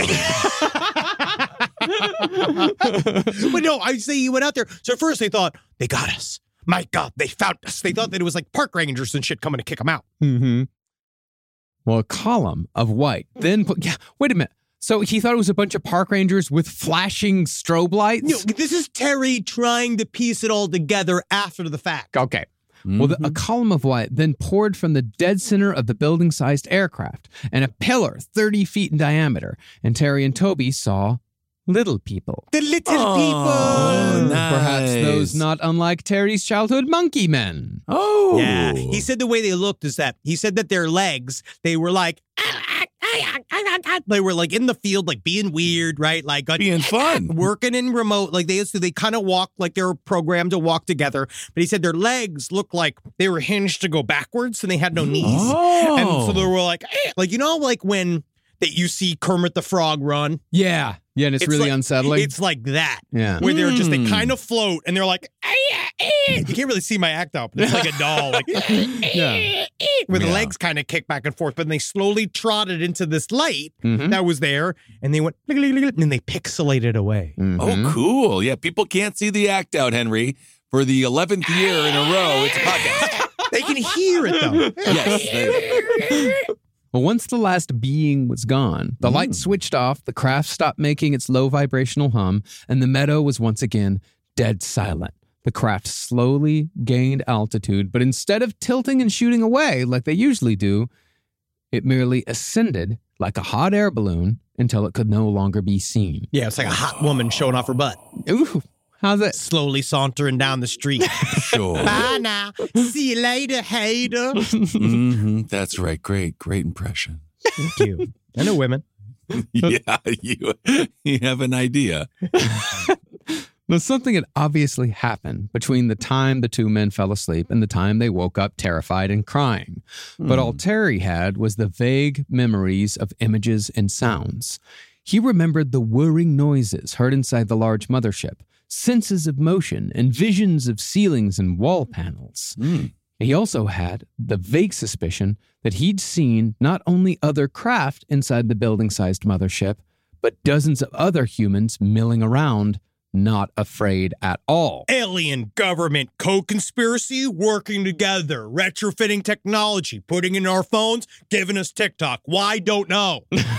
mean,
But no, I say he went out there. So at first they thought, they got us. My God, they found us. They thought that it was like park rangers and shit coming to kick them out.
Mm-hmm. Well, a column of white then put, yeah, wait a minute. So he thought it was a bunch of park rangers with flashing strobe lights?
No, this is Terry trying to piece it all together after the fact.
Okay. Mm-hmm. Well, the, a column of white then poured from the dead center of the building-sized aircraft and a pillar thirty feet in diameter. And Terry and Toby saw little people.
The little
oh,
people.
Nice.
Perhaps those not unlike Terry's childhood monkey men.
Oh.
Yeah. He said the way they looked is that he said that their legs, they were like, they were like in the field, like being weird, right? Like
being fun.
Working in remote. Like they used to, they kind of walk like they were programmed to walk together. But he said their legs looked like they were hinged to go backwards and they had no knees.
Oh.
And so they were like, eh. like, you know, like when that you see Kermit the Frog run.
Yeah. Yeah, and it's, it's really
like,
unsettling.
It's like that.
Yeah.
Where they're just, they
Mm.
kind of float and they're like, eh, eh. You can't really see my act out, but it's like a doll. Like,
Yeah.
where the
Yeah.
legs kind of kick back and forth. But then they slowly trotted into this light
Mhm.
that was there and they went, and then they pixelated away.
Mhm.
Oh, cool. Yeah, people can't see the act out, Henry. For the eleventh year in a row, it's a podcast.
They can hear it though.
Yes. they-
Well, once the last being was gone, the light switched off, the craft stopped making its low vibrational hum, and the meadow was once again dead silent. The craft slowly gained altitude, but instead of tilting and shooting away like they usually do, it merely ascended like a hot air balloon until it could no longer be seen.
Yeah, it's like a hot woman showing off her butt.
Ooh, how's that?
Slowly sauntering down the street.
Sure.
Bye now. See you later, hater.
hmm That's right. Great, great impression.
Thank you. I know women.
Yeah, you, you have an idea.
Now, something had obviously happened between the time the two men fell asleep and the time they woke up terrified and crying. But all Terry had was the vague memories of images and sounds. He remembered the whirring noises heard inside the large mothership, senses of motion, and visions of ceilings and wall panels.
Mm.
He also had the vague suspicion that he'd seen not only other craft inside the building-sized mothership, but dozens of other humans milling around, not afraid at all.
Alien government co-conspiracy working together, retrofitting technology, putting in our phones, giving us TikTok. Why? Don't know.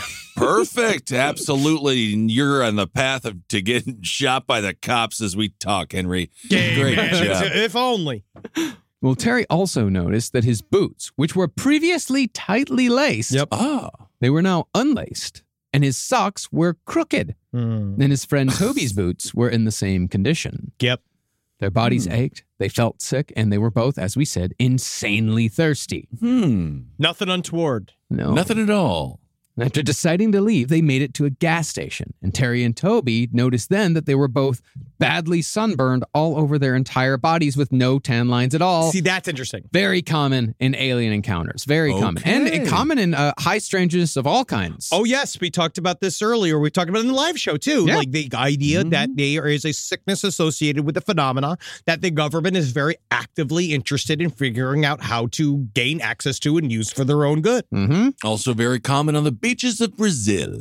Perfect. Absolutely. You're on the path of to getting shot by the cops as we talk, Henry.
Hey,
Great
man,
job.
if only.
Well, Terry also noticed that his boots, which were previously tightly laced,
Ah.
they were now unlaced, and his socks were crooked.
Mm.
And his friend Toby's boots were in the same condition.
Yep.
Their bodies ached, they felt sick, and they were both, as we said, insanely thirsty.
Hmm.
Nothing untoward.
No.
Nothing at all.
After deciding to leave, they made it to a gas station, and Terry and Toby noticed then that they were both badly sunburned all over their entire bodies with no tan lines at all.
See, that's interesting.
Very common in alien encounters. Very common. And
Okay.
common in uh, high strangeness of all kinds.
Oh, yes. We talked about this earlier. We talked about it in the live show, too.
Yeah.
Like the idea that there is a sickness associated with the phenomena that the government is very actively interested in figuring out how to gain access to and use for their own good.
Mm-hmm.
Also very common on the beaches of Brazil.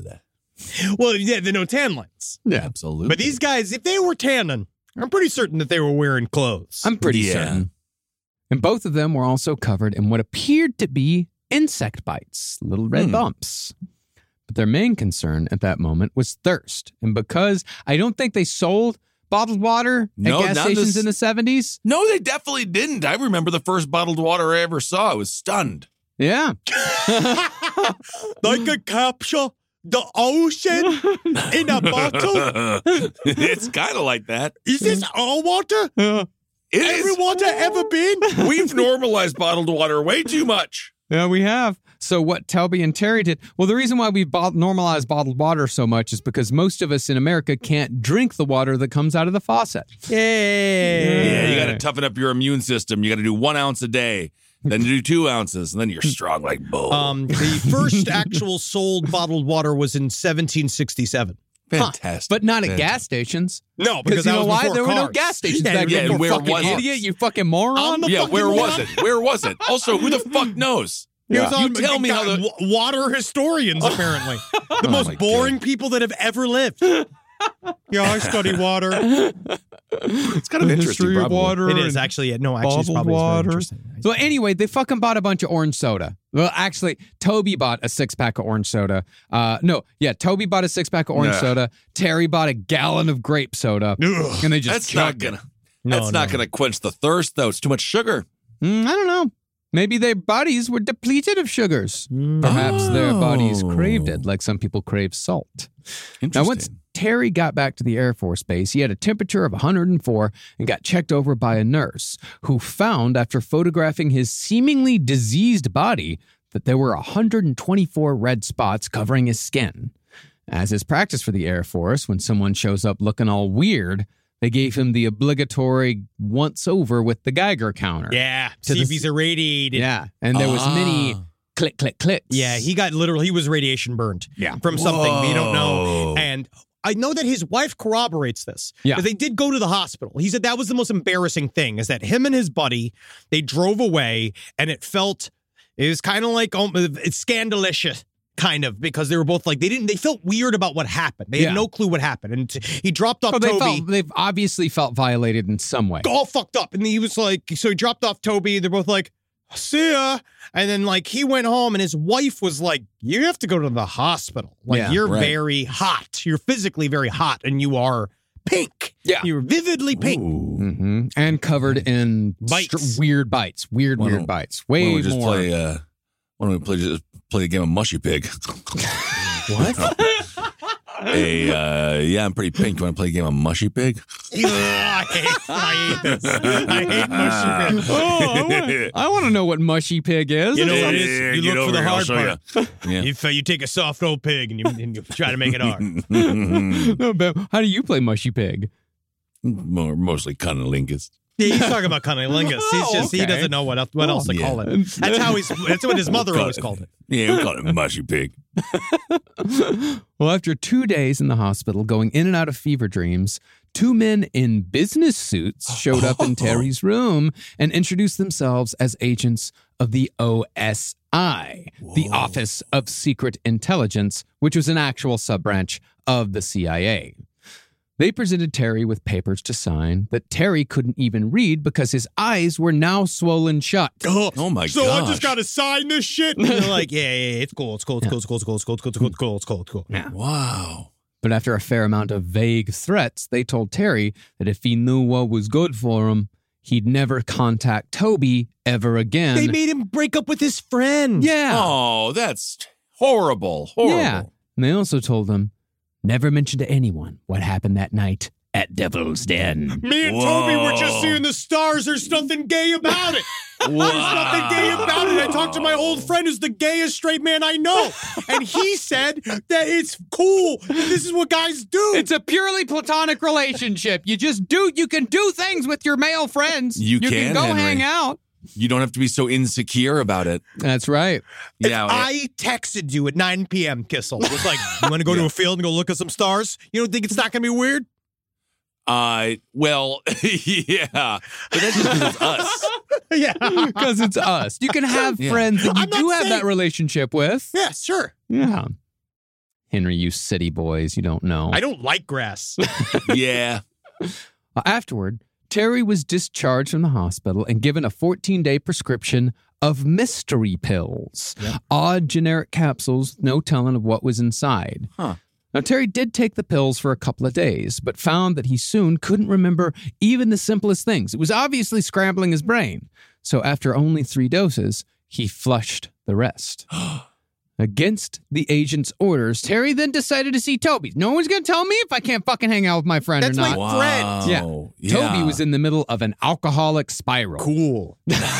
Well, yeah, the no tan lines.
Yeah.
Absolutely.
But these guys, if they were tanning, I'm pretty certain that they were wearing clothes.
I'm pretty
Yeah.
certain. And both of them were also covered in what appeared to be insect bites, little red
Hmm.
bumps. But their main concern at that moment was thirst. And because I don't think they sold bottled water
No,
at gas
not
stations
this-
in the seventies.
No, they definitely didn't. I remember the first bottled water I ever saw. I was stunned.
Yeah.
Like a capture the ocean in a bottle.
It's kind of like that.
Is this all water?
It
Every
is.
water ever been?
We've normalized bottled water way too much.
Yeah, we have. So what Toby and Terry did, well, the reason why we bo- normalize bottled water so much is because most of us in America can't drink the water that comes out of the faucet.
Yeah.
Yeah, you got to toughen up your immune system. You got to do one ounce a day. Then you do two ounces, and then you're strong like bull.
Um, the first actual sold bottled water was in seventeen sixty-seven.
Fantastic.
But not at
Fantastic.
gas stations.
No,
Because
because
you
that
know
was
why?
before
There were no
cars.
gas stations
Yeah,
back
yeah,
then. You
where
fucking
was it?
idiot. You fucking moron.
the
Yeah,
fucking
where
wa-
was it? Where was it? Also, who the fuck knows?
Here's
You
all-
tell me how
God,
the...
wa- water historians, apparently. The
Oh
most
my
boring people that have ever lived. Yeah, I study water.
It's kind of interesting,
history of
probably.
water.
It is
and
actually, yeah, no, actually, it's
bottled
probably is very
water.
interesting.
So anyway, they fucking bought a bunch of orange soda. Well, actually, Toby bought a six pack of orange soda. Uh, no, yeah, Toby bought a six pack of orange
Nah.
soda. Terry bought a gallon of grape soda,
Ugh.
and they just
That's not
chugged it.
gonna.
No,
that's not
no.
gonna quench the thirst, though. It's too much sugar.
Mm, I don't know. Maybe their bodies were depleted of sugars. Perhaps their bodies
Oh.
craved it, like some people crave salt.
Interesting.
Now, once Terry got back to the Air Force Base, he had a temperature of one hundred four and got checked over by a nurse who found, after photographing his seemingly diseased body, that there were one hundred twenty-four red spots covering his skin. As is practice for the Air Force, when someone shows up looking all weird, they gave him the obligatory once over with the Geiger counter.
Yeah,
To
see
the-
if he's irradiated.
Yeah, and there was
Ah.
many click, click, clicks.
Yeah, he got literally, he was radiation burned
Yeah.
from something we don't know.
Whoa.
And I know that his wife corroborates this.
Yeah.
That they did go to the hospital. He said that was the most embarrassing thing, is that him and his buddy, they drove away, and it felt, it was kind of like, um, it's scandalous. Kind of, because they were both like, they didn't, they felt weird about what happened. They
Yeah.
had no clue what happened. And t- he dropped off
Oh, they
Toby.
felt, they've obviously felt violated in some way.
all fucked up. And he was like, so he dropped off Toby. They're both like, see ya. And then like he went home and his wife was like, you have to go to the hospital. Like
Yeah,
you're
right.
very hot. You're physically very hot and you are pink.
Yeah.
You're vividly pink.
hmm And covered in
Bites.
str- weird bites. Weird,
Why
weird
don't-
bites.
Why don't
Way
we just
more.
play? Uh, why don't we play just play a game of Mushy Pig?
What?
Hey, uh, yeah, I'm pretty pink. You want to play a game of Mushy Pig?
Ugh, I hate, I hate this. I hate mushy pig.
Oh, I wanna- I want to know what mushy pig is.
You know what it
Yeah,
is? You
get
look for
over
the
here, I'll
hard
show
part.
ya. Yeah.
You, f- you take a soft old pig and you, and you try to make it hard.
No, but how do you play mushy pig?
More, mostly cunnilingus.
Yeah, he's talking about cunnilingus. He's
Oh,
just he
okay.
doesn't know what else, what else to
yeah.
call it. That's how he's. That's what his mother
We'll call
always
it-
called it.
Yeah, we call it Mushy Pig.
Well, after two days in the hospital, going in and out of fever dreams, two men in business suits showed up in Terry's room and introduced themselves as agents of the O S I, the Office of Secret Intelligence, which was an actual sub-branch of the C I A. They presented Terry with papers to sign that Terry couldn't even read because his eyes were now swollen shut.
Oh my
So I just
gosh.
got to sign this shit. And they're like, yeah, yeah, yeah, it's cool, it's cool, it's cool, it's cool, it's cool, it's cool, it's cool, it's cool, it's cool, it's cool, it's cool.
Yeah.
Wow.
But after a fair amount of vague threats, they told Terry that if he knew what was good for him, he'd never contact Toby ever again.
They made him break up with his friend.
yeah.
Oh, that's horrible. Horrible.
Yeah. And they also told him, never mention to anyone what happened that night at Devil's Den.
Me and
Whoa.
Toby were just seeing the stars. There's nothing gay about it. There's nothing gay about it. I talked to my old friend who's the gayest straight man I know. And he said that it's cool. This is what guys do.
It's a purely platonic relationship. You just do, you can do things with your male friends.
You
You
can,
can go
Henry.
hang out.
You don't have to be so insecure about it.
That's right.
If
Yeah.
I texted you at nine p.m., Kissel, it was like, you want to go to a field and go look at some stars? You don't think it's not going to be weird?
Uh, well, yeah. But that's just because it's us.
Yeah.
Because it's us. You can have
Yeah.
friends that you
I'm not
do have that
saying-
relationship with.
Yeah, sure.
Yeah. Henry, you city boys, you don't know.
I don't like grass.
Yeah.
Afterward, Terry was discharged from the hospital and given a fourteen-day prescription of mystery pills, odd generic capsules, no telling of what was inside.
Huh.
Now, Terry did take the pills for a couple of days, but found that he soon couldn't remember even the simplest things. It was obviously scrambling his brain. So after only three doses, he flushed the rest. Against the agent's orders, Terry then decided to see Toby. No one's going to tell me if I can't fucking hang out with my friend
That's
or not.
my friend.
Wow.
Yeah. Toby was in the middle of an alcoholic spiral.
Cool.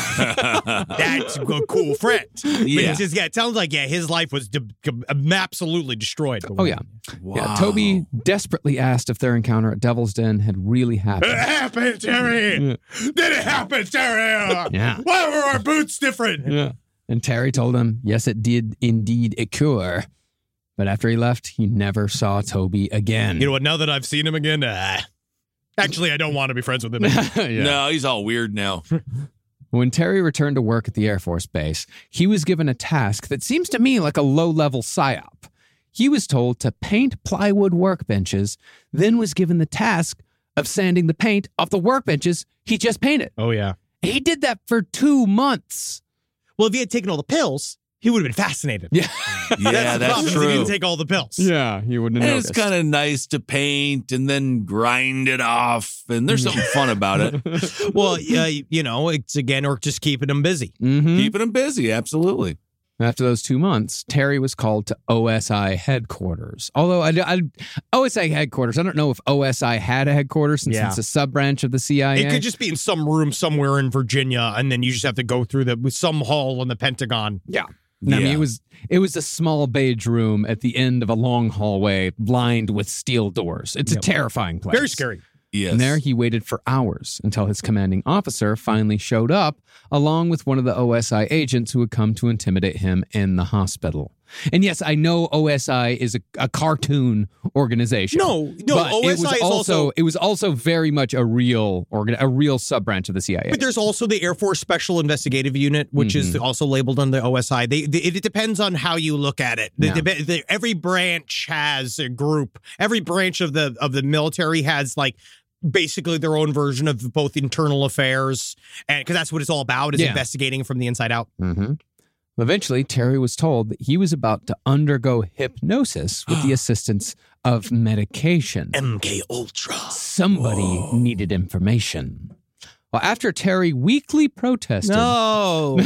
That's a cool friend.
Yeah.
But just, yeah, it sounds like, yeah, his life was de- absolutely destroyed.
Oh, yeah.
Wow.
Yeah. Toby desperately asked if their encounter at Devil's Den had really happened.
It happened, Terry.
Yeah.
Did it happen, Terry?
Yeah.
Why were our boots different?
Yeah. And Terry told him, yes, it did indeed occur. But after he left, he never saw Toby again.
You know what? Now that I've seen him again, uh, actually, I don't want to be friends with him.
Yeah.
No, he's all weird now.
When Terry returned to work at the Air Force Base, he was given a task that seems to me like a low-level psyop. He was told to paint plywood workbenches, then was given the task of sanding the paint off the workbenches he just painted.
Oh, yeah.
He did that for two months.
Well, if he had taken all the pills, he would have been fascinated.
Yeah.
Yeah,
the
that's
problem, is
true.
He didn't take all the pills.
Yeah, he wouldn't have
And
noticed.
it's kind of nice to paint and then grind it off, and there's something fun about it.
Well, uh, you know, it's again, or just keeping him busy.
Mhm.
Keeping him busy, absolutely.
After those two months, Terry was called to O S I headquarters. Although I, I, O S I headquarters, I don't know if O S I had a headquarters since
Yeah.
it's a sub-branch of the C I A.
It could just be in some room somewhere in Virginia, and then you just have to go through the with some hall in the Pentagon.
Yeah. I mean,
Yeah.
it was it was a small beige room at the end of a long hallway lined with steel doors. It's
Yep.
a terrifying place.
Very scary.
Yes.
And there he waited for hours until his commanding officer finally showed up, along with one of the O S I agents who had come to intimidate him in the hospital. And yes, I know O S I is a, a cartoon organization.
No, no,
but
O S I
it was
is
also,
also-
it was also very much a real organ, a real sub branch of the C I A.
But there's also the Air Force Special Investigative Unit, which
Mm-hmm.
is also labeled under O S I. They, they, it depends on how you look at it. The-
Yeah.
the- the- every branch has a group. Every branch of the of the military has like basically their own version of both internal affairs, and because that's what it's all about, is
Yeah.
investigating from the inside out.
Mm-hmm. Eventually, Terry was told that he was about to undergo hypnosis with the assistance of medication.
M K Ultra.
Somebody needed information. Well, after Terry weakly protested,
No,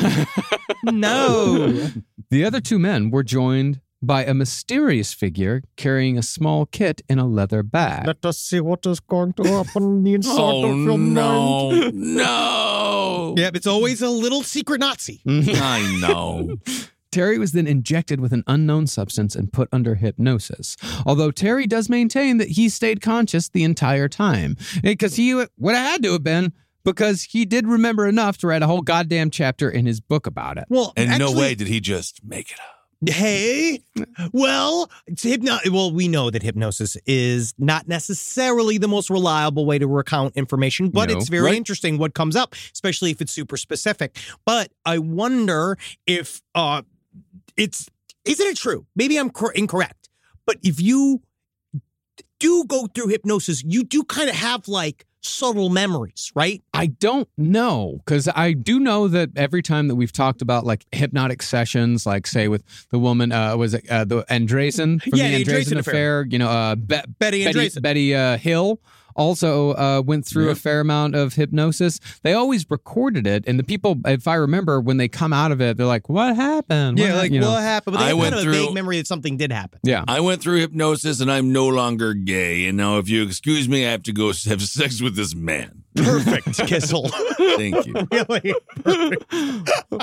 no.
the other two men were joined by a mysterious figure carrying a small kit in a leather bag.
Let us see what is going to happen in the inside
Oh,
of your
no.
mind.
No.
Yep, it's always a little secret Nazi.
I know.
Terry was then injected with an unknown substance and put under hypnosis. Although Terry does maintain that he stayed conscious the entire time. Because he would have had to have been, because he did remember enough to write a whole goddamn chapter in his book about it.
Well,
And no
actually-
way did he just make it up.
Hey, well, it's hypno- Well, we know that hypnosis is not necessarily the most reliable way to recount information, but
No,
it's very
right.
interesting what comes up, especially if it's super specific. But I wonder if uh, it's isn't it true? Maybe I'm cor- incorrect, but if you do go through hypnosis, you do kind of have like subtle memories, right?
I don't know, because I do know that every time that we've talked about like hypnotic sessions, like say with the woman, uh, was it uh, the Andresen from
Yeah,
the
the
Andresen
Andresen
affair,
affair.
you know, uh, Be-
Betty
Betty,
Andresen.
Betty uh, Hill also uh, went through
Yeah.
a fair amount of hypnosis. They always recorded it, and the people, if I remember, when they come out of it, they're like, "What happened?"
Yeah,
What
like
hap-" you know?
what happened? But they
I
have
went
kind of a
through-
vague memory that something did happen.
Yeah,
I went through hypnosis and I'm no longer gay. And now, if you excuse me, I have to go have sex with this man.
Perfect, Kissel.
Thank you.
Really? Perfect.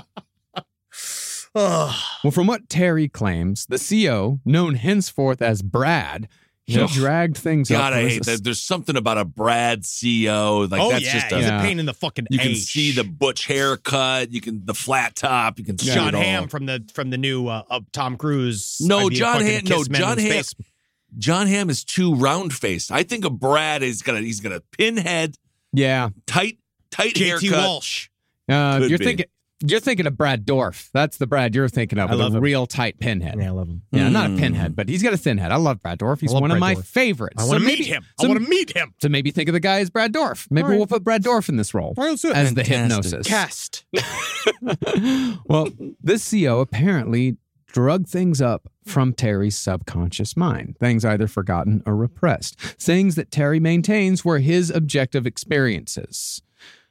Oh.
Well, from what Terry claims, the C O, known henceforth as Brad, he
Ugh.
dragged things
God,
up.
I
for
hate
his-
that. There's something about a Brad C O. Like,
oh
that's
yeah,
just a.
he's
Yeah.
a pain in the fucking
You can
H.
see the butch haircut. You can the flat top. You can see
John
it all.
Hamm from the from the new uh, uh, Tom Cruise.
No,
I mean,
John
fucking
Hamm. No,
Kiss Men
John
in
Hamm.
Space.
John Hamm is too round faced. I think of Brad is gonna. He's gonna pinhead,
yeah.
tight, tight
J T
haircut.
Walsh.
Uh,
Could
you're
be.
thinking. You're thinking of Brad Dorff. That's the Brad you're thinking of,
I
with
love
a
him.
real tight pinhead.
Yeah, I love him.
Yeah, not a
Mm.
pinhead, but he's got a thin head. I love Brad Dorff. He's
I love
one of
Brad
my
Dourif.
favorites.
I want to
So
meet
maybe-
him. I
so-
want to meet him.
So maybe think of the guy as Brad Dorff. Maybe
All right.
we'll put Brad Dorff in this role
All right, let's do it.
as the
Fantastic.
hypnosis.
Cast.
Well, this C O apparently drug things up from Terry's subconscious mind, things either forgotten or repressed, things that Terry maintains were his objective experiences.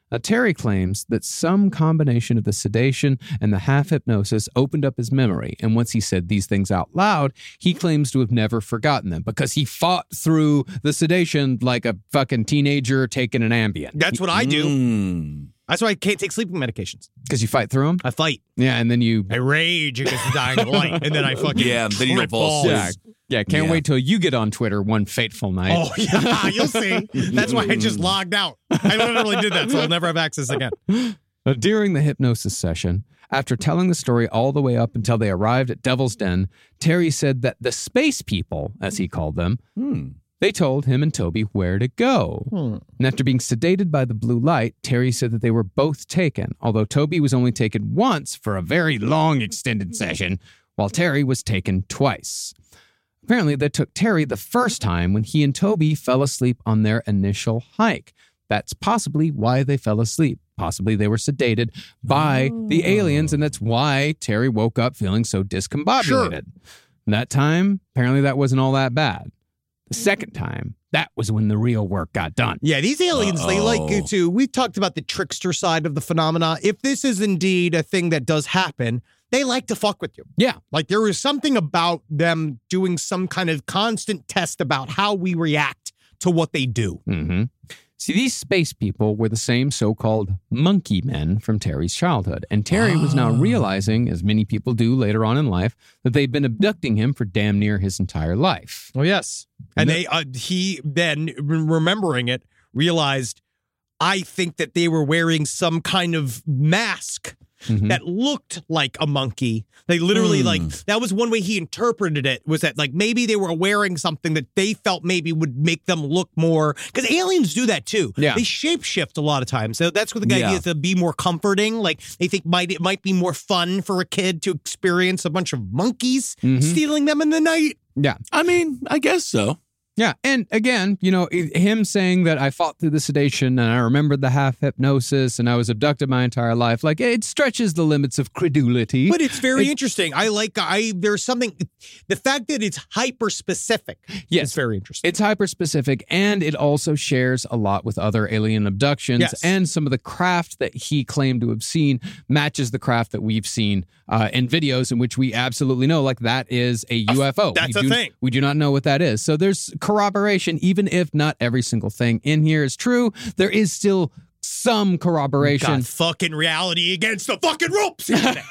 Now, Terry claims that some combination of the sedation and the half hypnosis opened up his memory, and once he said these things out loud, he claims to have never forgotten them because he fought through the sedation like a fucking teenager taking an Ambien.
That's what I do.
Mm.
That's why I can't take sleeping medications.
Because you fight through them?
I fight.
Yeah, and then you...
I rage against the dying light, and then I fucking
Yeah, then you don't
trip
fall
balls.
asleep.
Yeah, yeah can't
Yeah.
wait till you get on Twitter one fateful night.
Oh, yeah, you'll see. That's why I just logged out. I literally did that, so I'll never have access again.
Now, during the hypnosis session, after telling the story all the way up until they arrived at Devil's Den, Terry said that the space people, as he called them,
Hmm.
they told him and Toby where to go.
Hmm.
And after being sedated by the blue light, Terry said that they were both taken, although Toby was only taken once for a very long extended session, while Terry was taken twice. Apparently, they took Terry the first time when he and Toby fell asleep on their initial hike. That's possibly why they fell asleep. Possibly they were sedated by oh. the aliens, and that's why Terry woke up feeling so discombobulated.
Sure.
And that time, apparently that wasn't all that bad. The second time, that was when the real work got done.
Yeah, these aliens,
Uh-oh.
they like you to. We've talked about the trickster side of the phenomena. If this is indeed a thing that does happen, they like to fuck with you.
Yeah.
Like there is something about them doing some kind of constant test about how we react to what they do.
Mm-hmm. See, these space people were the same so-called monkey men from Terry's childhood. And Terry oh. was now realizing, as many people do later on in life, that they'd been abducting him for damn near his entire life.
Oh, yes. And, and they, uh, he then, remembering it, realized, I think that they were wearing some kind of mask mm-hmm. that looked like a monkey. They literally, mm. like, that was one way he interpreted it, was that, like, maybe they were wearing something that they felt maybe would make them look more, because aliens do that, too.
Yeah.
They shapeshift a lot of times. So that's what the
yeah.
idea is, to be more comforting. Like, they think might it might be more fun for a kid to experience a bunch of monkeys mm-hmm. stealing them in the night.
Yeah.
I mean, I guess so.
Yeah. And again, you know, him saying that I fought through the sedation and I remembered the half hypnosis and I was abducted my entire life, like it stretches the limits of credulity.
But it's very
it,
interesting. I like, I, there's something, the fact that it's hyper specific
yes,
is very interesting.
It's hyper specific, and it also shares a lot with other alien abductions.
Yes.
And some of the craft that he claimed to have seen matches the craft that we've seen uh, in videos in which we absolutely know, like that is a U F O.
That's
we
a
do,
thing.
We do not know what that is. So there's corroboration, even if not every single thing in here is true, there is still some corroboration.
God, fucking reality against the fucking ropes.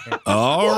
All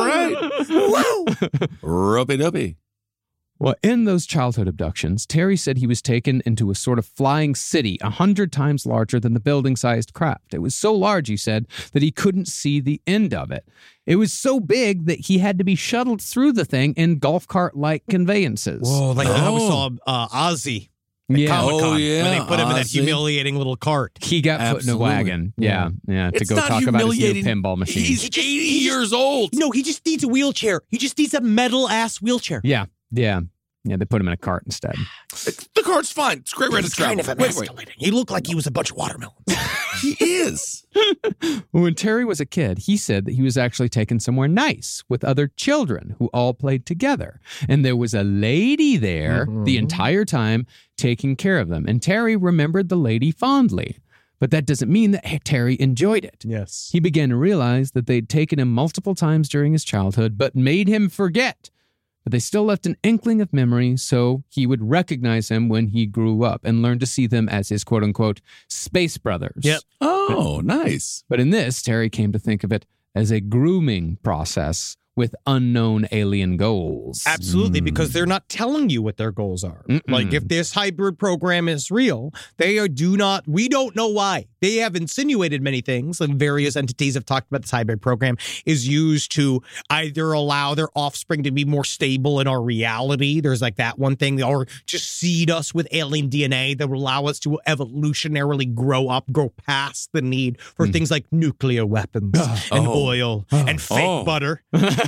right. Ropey dopey.
Well, in those childhood abductions, Terry said he was taken into a sort of flying city a hundred times larger than the building-sized craft. It was so large, he said, that he couldn't see the end of it. It was so big that he had to be shuttled through the thing in golf cart-like conveyances.
Whoa, like
oh.
how we saw uh, Ozzy.
Yeah.
Comic-Con,
oh, yeah.
where they put him in that
Ozzy.
humiliating little cart.
He got put in a
Absolutely.
wagon. Yeah, yeah, to
It's
go
not
talk about his new
humiliating.
pinball machine.
He's
He just-
eighty
he just-
years old.
No, he just needs a wheelchair. He just needs a metal-ass wheelchair.
Yeah, yeah. Yeah, they put him in a cart instead.
The cart's fine. It's a great way to
He's
travel.
kind of
Wait, wait.
emasculating. He looked like he was a bunch of watermelons.
He is.
When Terry was a kid, he said that he was actually taken somewhere nice with other children who all played together. And there was a lady there
Mm-hmm.
the entire time taking care of them. And Terry remembered the lady fondly. But that doesn't mean that Terry enjoyed it.
Yes.
He began to realize that they'd taken him multiple times during his childhood, but made him forget. But they still left an inkling of memory, so he would recognize him when he grew up and learn to see them as his quote-unquote space brothers.
Yep.
Oh, nice.
But in this, Terry came to think of it as a grooming process with unknown alien goals.
Absolutely, because they're not telling you what their goals are.
Mm-mm.
Like, if this hybrid program is real, they are do not, we don't know why. They have insinuated many things, and various entities have talked about this hybrid program is used to either allow their offspring to be more stable in our reality. There's like that one thing, or just seed us with alien D N A that will allow us to evolutionarily grow up, grow past the need for
Mm.
things like nuclear weapons and
Oh.
oil and fake
Oh.
butter.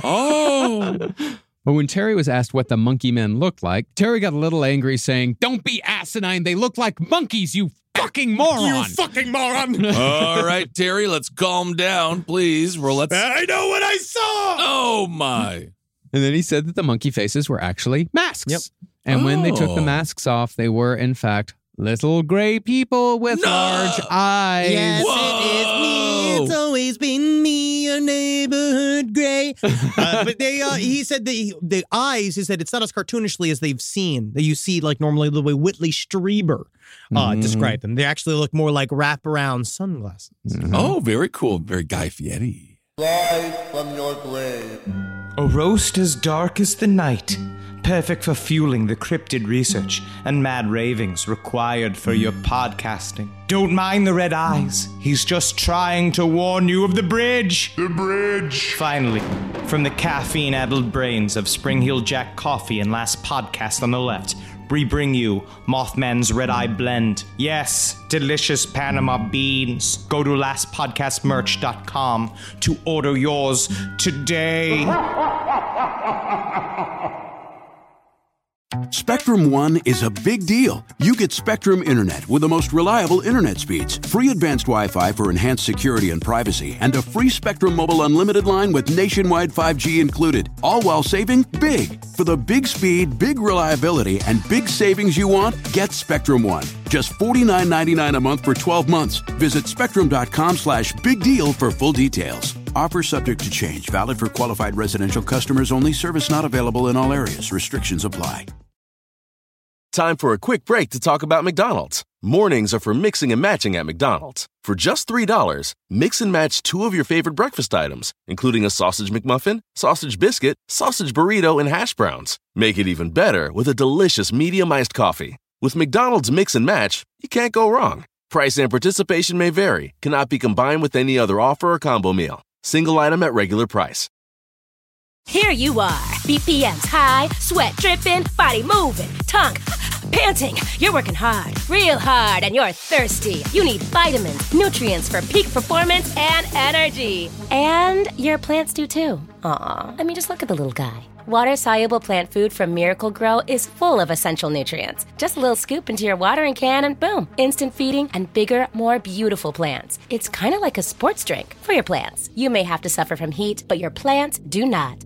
Oh.
But when Terry was asked what the monkey men looked like, Terry got a little angry, saying, "Don't be asinine. They look like monkeys, you fucking moron."
You fucking moron.
All right, Terry, let's calm down, please. Well, let's.
I know what I saw.
Oh, my.
And then he said that the monkey faces were actually masks.
Yep.
And when they took the
Oh.
masks off, they were, in fact, Little gray people with
No!
large eyes.
Yes,
Whoa!
it is me. It's always been me, your neighborhood gray. uh, but they, uh, he said the the eyes. He said it's not as cartoonishly as they've seen that you see like normally the way Whitley Strieber uh,
Mhm.
described them. They actually look more like wraparound sunglasses.
Mhm.
Oh, very cool. Very Guy Fieri.
Rise from your grave.
A roast as dark as the night, perfect for fueling the cryptid research and mad ravings required for your podcasting. Don't mind the red eyes. He's just trying to warn you of the bridge.
The bridge.
Finally, from the caffeine-addled brains of Spring Hill Jack Coffee and Last Podcast on the Left, we bring you Mothman's Red Eye Blend. Yes, delicious Panama beans. Go to last podcast merch dot com to order yours today.
Spectrum One is a big deal. You get Spectrum Internet with the most reliable internet speeds, free advanced Wi-Fi for enhanced security and privacy, and a free Spectrum Mobile Unlimited line with nationwide five G included, all while saving big. For the big speed, big reliability, and big savings you want, get Spectrum One. Just forty-nine ninety-nine a month for twelve months. Visit spectrum.com slash big deal for full details. Offer subject to change. Valid for qualified residential customers only. Service not available in all areas. Restrictions apply.
Time for a quick break to talk about McDonald's. Mornings are for mixing and matching at McDonald's. For just three dollars, mix and match two of your favorite breakfast items, including a sausage McMuffin, sausage biscuit, sausage burrito, and hash browns. Make it even better with a delicious medium iced coffee. With McDonald's Mix and Match, you can't go wrong. Price and participation may vary. Cannot be combined with any other offer or combo meal. Single item at regular price.
Here you are, B P Ms high, sweat dripping, body moving, tongue panting. You're working hard, real hard, and you're thirsty. You need vitamins, nutrients for peak performance and energy. And your plants do too. Aw, I mean, just look at the little guy. Water-soluble plant food from Miracle Grow is full of essential nutrients. Just a little scoop into your watering can and boom, instant feeding and bigger, more beautiful plants. It's kind of like a sports drink for your plants. You may have to suffer from heat, but your plants do not.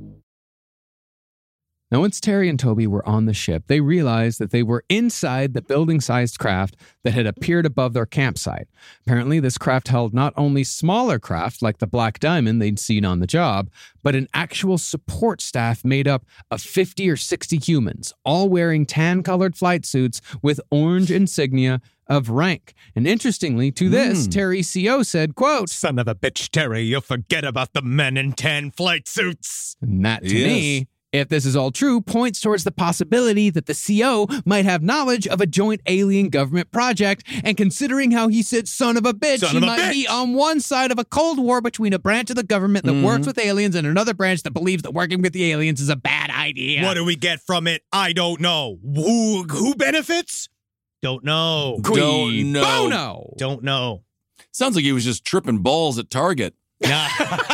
Now, once Terry and Toby were on the ship, they realized that they were inside the building-sized craft that had appeared above their campsite. Apparently, this craft held not only smaller craft like the Black Diamond they'd seen on the job, but an actual support staff made up of fifty or sixty humans, all wearing tan-colored flight suits with orange insignia of rank. And interestingly, to this,
Mm.
Terry's C O said, quote,
Son of a bitch, Terry, you'll forget about the men in tan flight suits.
and that to
Yes.
me, if this is all true, points towards the possibility that the C O might have knowledge of a joint alien government project, and considering how he said son of a bitch,
Son
he
of a
might
bitch.
be on one side of a cold war between a branch of the government that
Mhm.
works with aliens and another branch that believes that working with the aliens is a bad idea.
What do we get from it? I don't know. Who who benefits? Don't know.
Cui
Don't know.
bono?
Don't know.
Sounds like he was just tripping balls at Target.
Nah.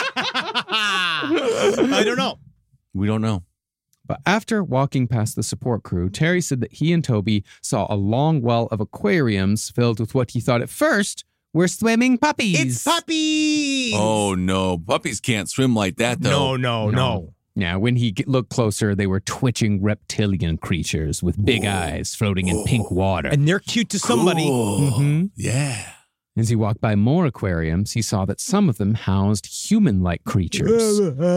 I don't know.
We don't know.
But after walking past the support crew, Terry said that he and Toby saw a long well of aquariums filled with what he thought at first were swimming puppies.
It's puppies.
Oh, no. Puppies can't swim like that, though.
No, no, no.
Yeah, when he g- looked closer, they were twitching reptilian creatures with big eyes floating in pink water.
And they're cute to somebody.
Cool.
Mhm.
Yeah.
As he walked by more aquariums, he saw that some of them housed human-like creatures.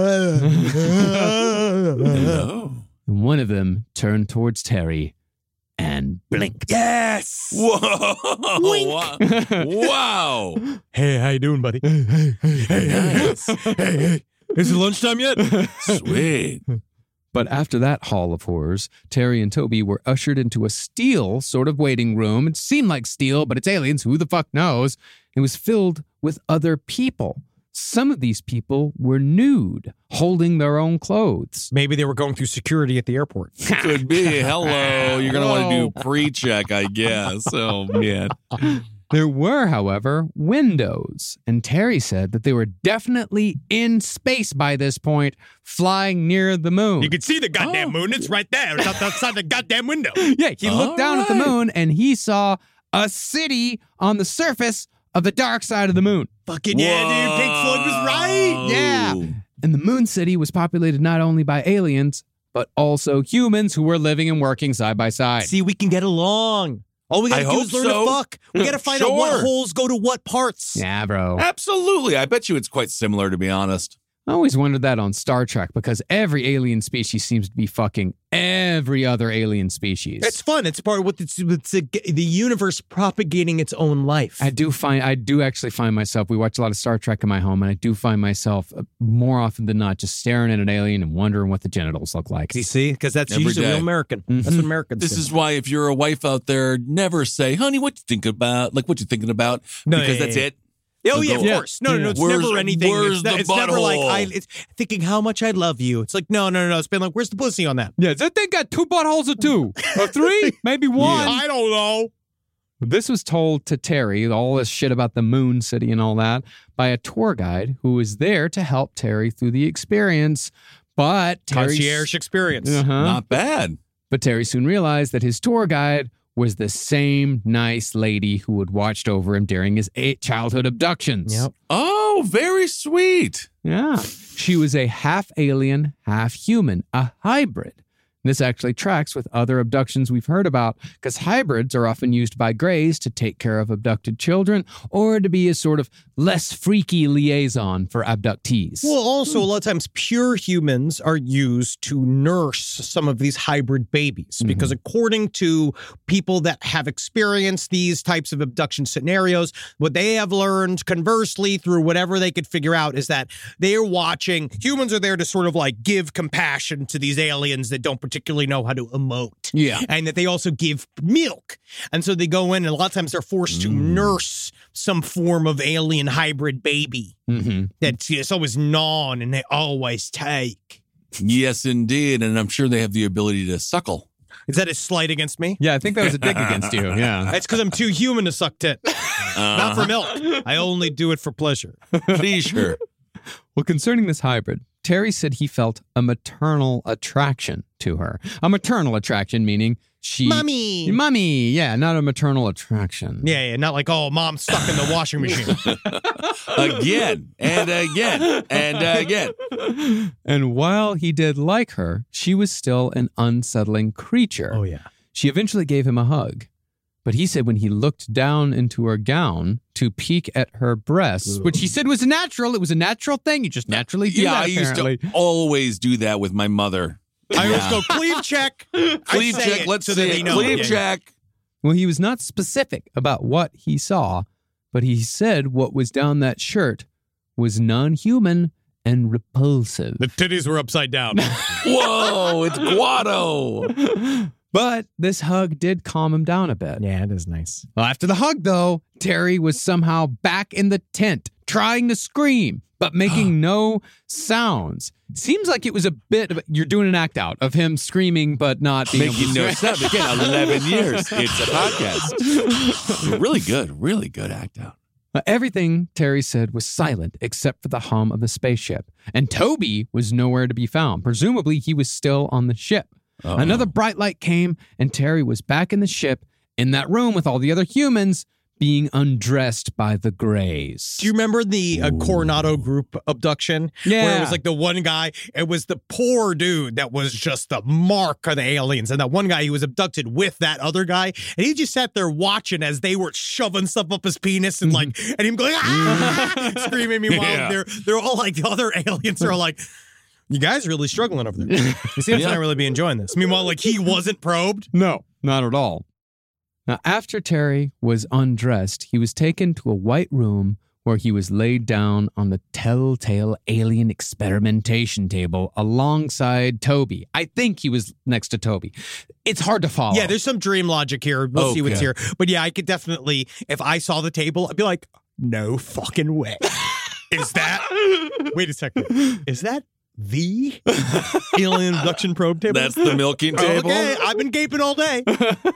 Hello.
And one of them turned towards Terry and blinked.
Yes.
Whoa.
Wink.
Wow. Wow.
Hey, how you doing, buddy? Hey, hey, hey, hey,
Nice.
hey, hey, hey. Is it lunchtime yet?
Sweet.
But after that hall of horrors, Terry and Toby were ushered into a steel sort of waiting room. It seemed like steel, but it's aliens. Who the fuck knows? It was filled with other people. Some of these people were nude, holding their own clothes.
Maybe they were going through security at the airport.
Could be. Hello. You're going to want to do pre-check, I guess. Oh, man.
There were, however, windows, and Terry said that they were definitely in space by this point, flying near the moon.
You can see the goddamn moon. It's right there. It's outside the goddamn window.
Yeah, he
All
looked down at the
right.
moon, and he saw a city on the surface of the dark side of the moon.
Fucking yeah, dude. Pink Floyd was right.
Yeah. And the moon city was populated not only by aliens, but also humans who were living and working side by side.
See, we can get along. All we gotta
I
do
hope
is learn
so.
to fuck. We gotta find out what
Sure.
holes go to what parts.
Yeah, bro.
Absolutely. I bet you it's quite similar, to be honest.
I always wondered that on Star Trek because every alien species seems to be fucking every other alien species.
It's fun. It's part of what it's, it's the, the universe propagating its own life.
I do find I do actually find myself. We watch a lot of Star Trek in my home, and I do find myself uh, more often than not just staring at an alien and wondering what the genitals look like.
You see, because that's
Every
usually
day.
real American. That's what Americans
This
do.
is why if you're a wife out there, never say, honey, what you think about, like what you thinking about,
No,
because
yeah,
that's
yeah.
it.
Oh, yeah, of
Yeah.
course. No, no, no. It's
Where's-
never anything.
where's
It's,
the
it's never like,
butthole?
I, it's thinking how much I love you. It's like, no, no, no, no. It's been like, where's the pussy on that?
Yeah, that thing got two buttholes or two or three, maybe one.
I don't know.
This was told to Terry, all this shit about the moon city and all that, by a tour guide who was there to help Terry through the experience. But Terry,
Concierge experience.
Uh-huh.
Not bad.
But Terry soon realized that his tour guide was the same nice lady who had watched over him during his eight childhood abductions.
Yep.
Oh, very sweet.
Yeah. She was a half alien, half human, a hybrid. This actually tracks with other abductions we've heard about because hybrids are often used by Greys to take care of abducted children or to be a sort of less freaky liaison for abductees.
Well, also, a lot of times pure humans are used to nurse some of these hybrid babies because according to people that have experienced these types of abduction scenarios, what they have learned conversely through whatever they could figure out is that they are watching, humans are there to sort of like give compassion to these aliens that don't particularly know how to emote.
Yeah.
And that they also give milk. And so they go in and a lot of times they're forced to nurse some form of alien hybrid baby
Mm-hmm.
that's it's always gnawing and they always take.
Yes, indeed. And I'm sure they have the ability to suckle.
Is that a slight against me?
Yeah, I think that was a dig against you. Yeah.
That's because I'm too human to suck tit. Not for milk. I only do it for pleasure.
Pleasure.
Well, concerning this hybrid, Terry said he felt a maternal attraction to her. A maternal attraction meaning she...
Mommy.
Mommy. Yeah, not a maternal attraction.
Yeah, yeah, not like, oh, mom's stuck in the washing machine.
Again and again and again.
And while he did like her, she was still an unsettling creature.
Oh, yeah.
She eventually gave him a hug. But he said when he looked down into her gown to peek at her breasts, which he said was natural, it was a natural thing. You just naturally do
Yeah,
that,
I used
apparently.
to always do that with my mother.
I always
Yeah.
go, cleave check.
Cleave
I say
check.
it
Let's
so
see
that
it.
they know.
Cleave
Yeah,
check.
Well, he was not specific about what he saw, but he said what was down that shirt was non-human and repulsive.
The titties were upside down.
Whoa, it's Guado.
But this hug did calm him down a bit.
Yeah, it is nice.
Well, after the hug, though, Terry was somehow back in the tent, trying to scream, but making no sounds. Seems like it was a bit of, you're doing an act out of him screaming, but not being
Making
able to
no sound. Again, eleven years. It's a podcast. Really good. Really good act out.
Uh, Everything, Terry said, was silent except for the hum of the spaceship. And Toby was nowhere to be found. Presumably, he was still on the ship.
Uh-oh.
Another bright light came, and Terry was back in the ship, in that room with all the other humans, being undressed by the Greys.
Do you remember the uh, Coronado group abduction?
Yeah.
Where it was like the one guy, it was the poor dude that was just the mark of the aliens. And that one guy, he was abducted with that other guy. And he just sat there watching as they were shoving stuff up his penis and like, and him going, ah, screaming. Meanwhile,
Yeah.
they're, they're all like, the other aliens are like, you guys are really struggling over there. You seem to
Yeah.
not really be enjoying this. Meanwhile, like he wasn't probed.
No, not at all. Now, after Terry was undressed, he was taken to a white room where he was laid down on the telltale alien experimentation table alongside Toby. I think he was next to Toby. It's hard to follow.
Yeah, there's some dream logic here. We'll see what's
Okay.
here. But yeah, I could definitely, if I saw the table, I'd be like, no fucking way. Is that, wait a second, is that the alien abduction probe table?
That's the milking table.
Okay, I've been gaping all day.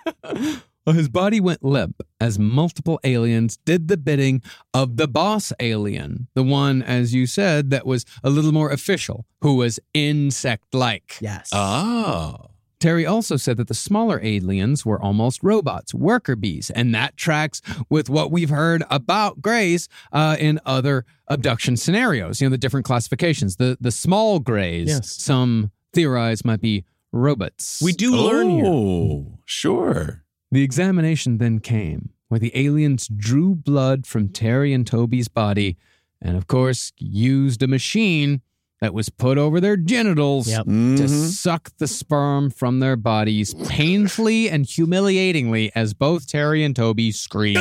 Well, his body went limp as multiple aliens did the bidding of the boss alien, the one, as you said, that was a little more official, who was insect-like.
Yes.
Oh.
Terry also said that the smaller aliens were almost robots, worker bees, and that tracks with what we've heard about Greys uh, in other abduction scenarios. You know, the different classifications. The the small Greys,
Yes.
some theorize might be robots.
We do learn here.
Oh, sure.
The examination then came, where the aliens drew blood from Terry and Toby's body and, of course, used a machine that was put over their genitals
Yep.
to
Mhm.
suck the sperm from their bodies painfully and humiliatingly as both Terry and Toby screamed.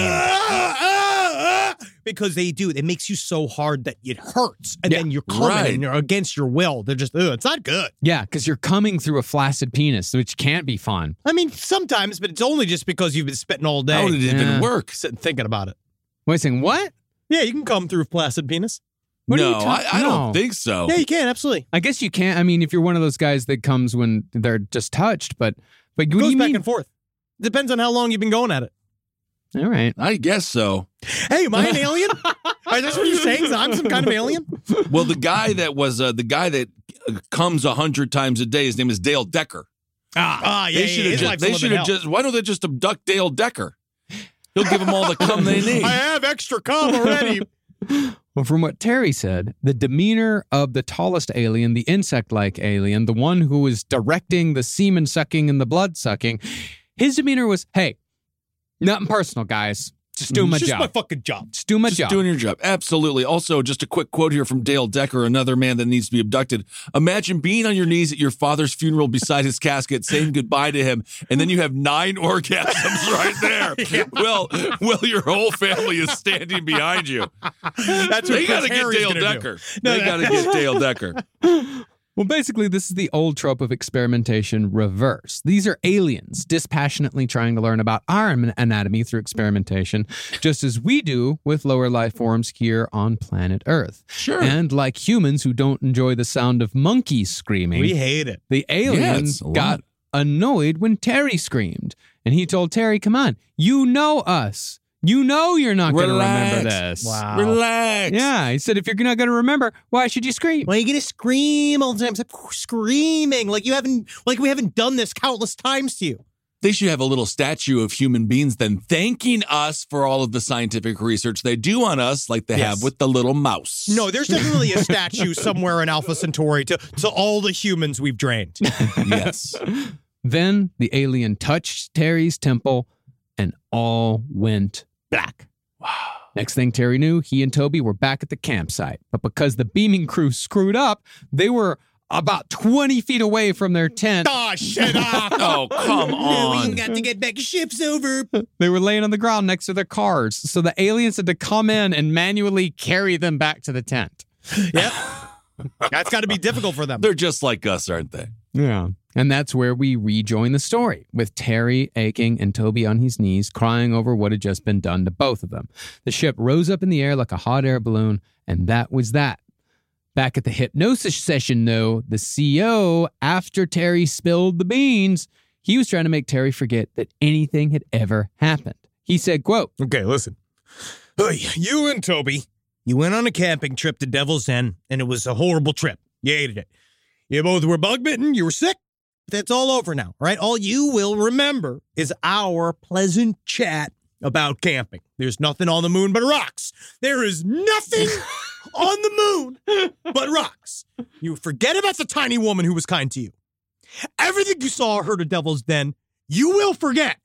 Because they do. It makes you so hard that it hurts. And
Yeah,
then you're coming
right.
and you're against your will. They're just, ugh, it's not good.
Yeah, because you're coming through a flaccid penis, which can't be fun.
I mean, sometimes, but it's only just because you've been spitting all day.
How did it
Yeah.
even work?
Sitting thinking about it.
Wait a second, what?
Yeah, you can come through flaccid penis.
What are
no,
you ta-
I, I
no.
don't think so.
Yeah, you can, absolutely.
I guess you can't. I mean, if you're one of those guys that comes when they're just touched, but but
It
what do
goes
you
back
mean?
and forth. Depends on how long you've been going at it.
All right.
I guess so.
Hey, am I an alien? Is that what you're saying? Is I'm some kind of alien?
Well, the guy that was uh, the guy that uh, comes a hundred times a day, his name is Dale Decker.
Ah, ah yeah,
They
yeah,
should
yeah.
have
His
just.
life's
They
living
should have
hell.
just. Why don't they just abduct Dale Decker? He'll give them all the cum they need.
I have extra cum already.
Well, from what Terry said, the demeanor of the tallest alien, the insect-like alien, the one who was directing the semen sucking and the blood sucking, his demeanor was, "Hey, nothing personal, guys. Just doing my
It's just
job.
my fucking job.
Just doing my
Just
job."
doing your job. Absolutely. Also, just a quick quote here from Dale Decker, another man that needs to be abducted. Imagine being on your knees at your father's funeral beside his casket, saying goodbye to him, and then you have nine orgasms right there. Well, well, your whole family is standing behind you.
That's what
They got to
Chris
get
Harry's
Dale
gonna do.
Decker.
No,
They
no.
got to get Dale Decker.
Well, basically, this is the old trope of experimentation reversed. These are aliens dispassionately trying to learn about our anatomy through experimentation, just as we do with lower life forms here on planet Earth.
Sure.
And like humans who don't enjoy the sound of monkeys screaming,
We hate it.
the aliens
it's a lot.
got annoyed when Terry screamed. And he told Terry, "Come on, you know us. You know you're not going to remember
Relax.
this."
Wow.
Relax.
Yeah, he said, if you're not going to remember, why should you scream?
Why are you gonna scream all the time? Stop screaming like you haven't, like we haven't done this countless times to you.
They should have a little statue of human beings then thanking us for all of the scientific research they do on us, like they
Yes.
have with the little mouse.
No, there's definitely a statue somewhere in Alpha Centauri to to all the humans we've drained.
Yes.
Then the alien touched Terry's temple and all went black. Wow. Next thing Terry knew, he and Toby were back at the campsite. But because the beaming crew screwed up, they were about twenty feet away from their tent.
Oh, shut up.
Oh, come on.
We got to get back. Shift's over.
They were laying on the ground next to their cars. So the aliens had to come in and manually carry them back to the tent.
Yep. That's got to be difficult for them.
They're just like us, aren't they?
Yeah. And that's where we rejoin the story, with Terry aching and Toby on his knees, crying over what had just been done to both of them. The ship rose up in the air like a hot air balloon, and that was that. Back at the hypnosis session, though, the C O, after Terry spilled the beans, he was trying to make Terry forget that anything had ever happened. He said, quote,
Okay, listen. Hey, you and Toby, you went on a camping trip to Devil's Den, and it was a horrible trip. You hated it. You both were bug bitten. You were sick. That's all over now, right? All you will remember is our pleasant chat about camping. There's nothing on the moon but rocks. There is nothing on the moon but rocks. You forget about the tiny woman who was kind to you. Everything you saw or heard of Devil's Den, you will forget.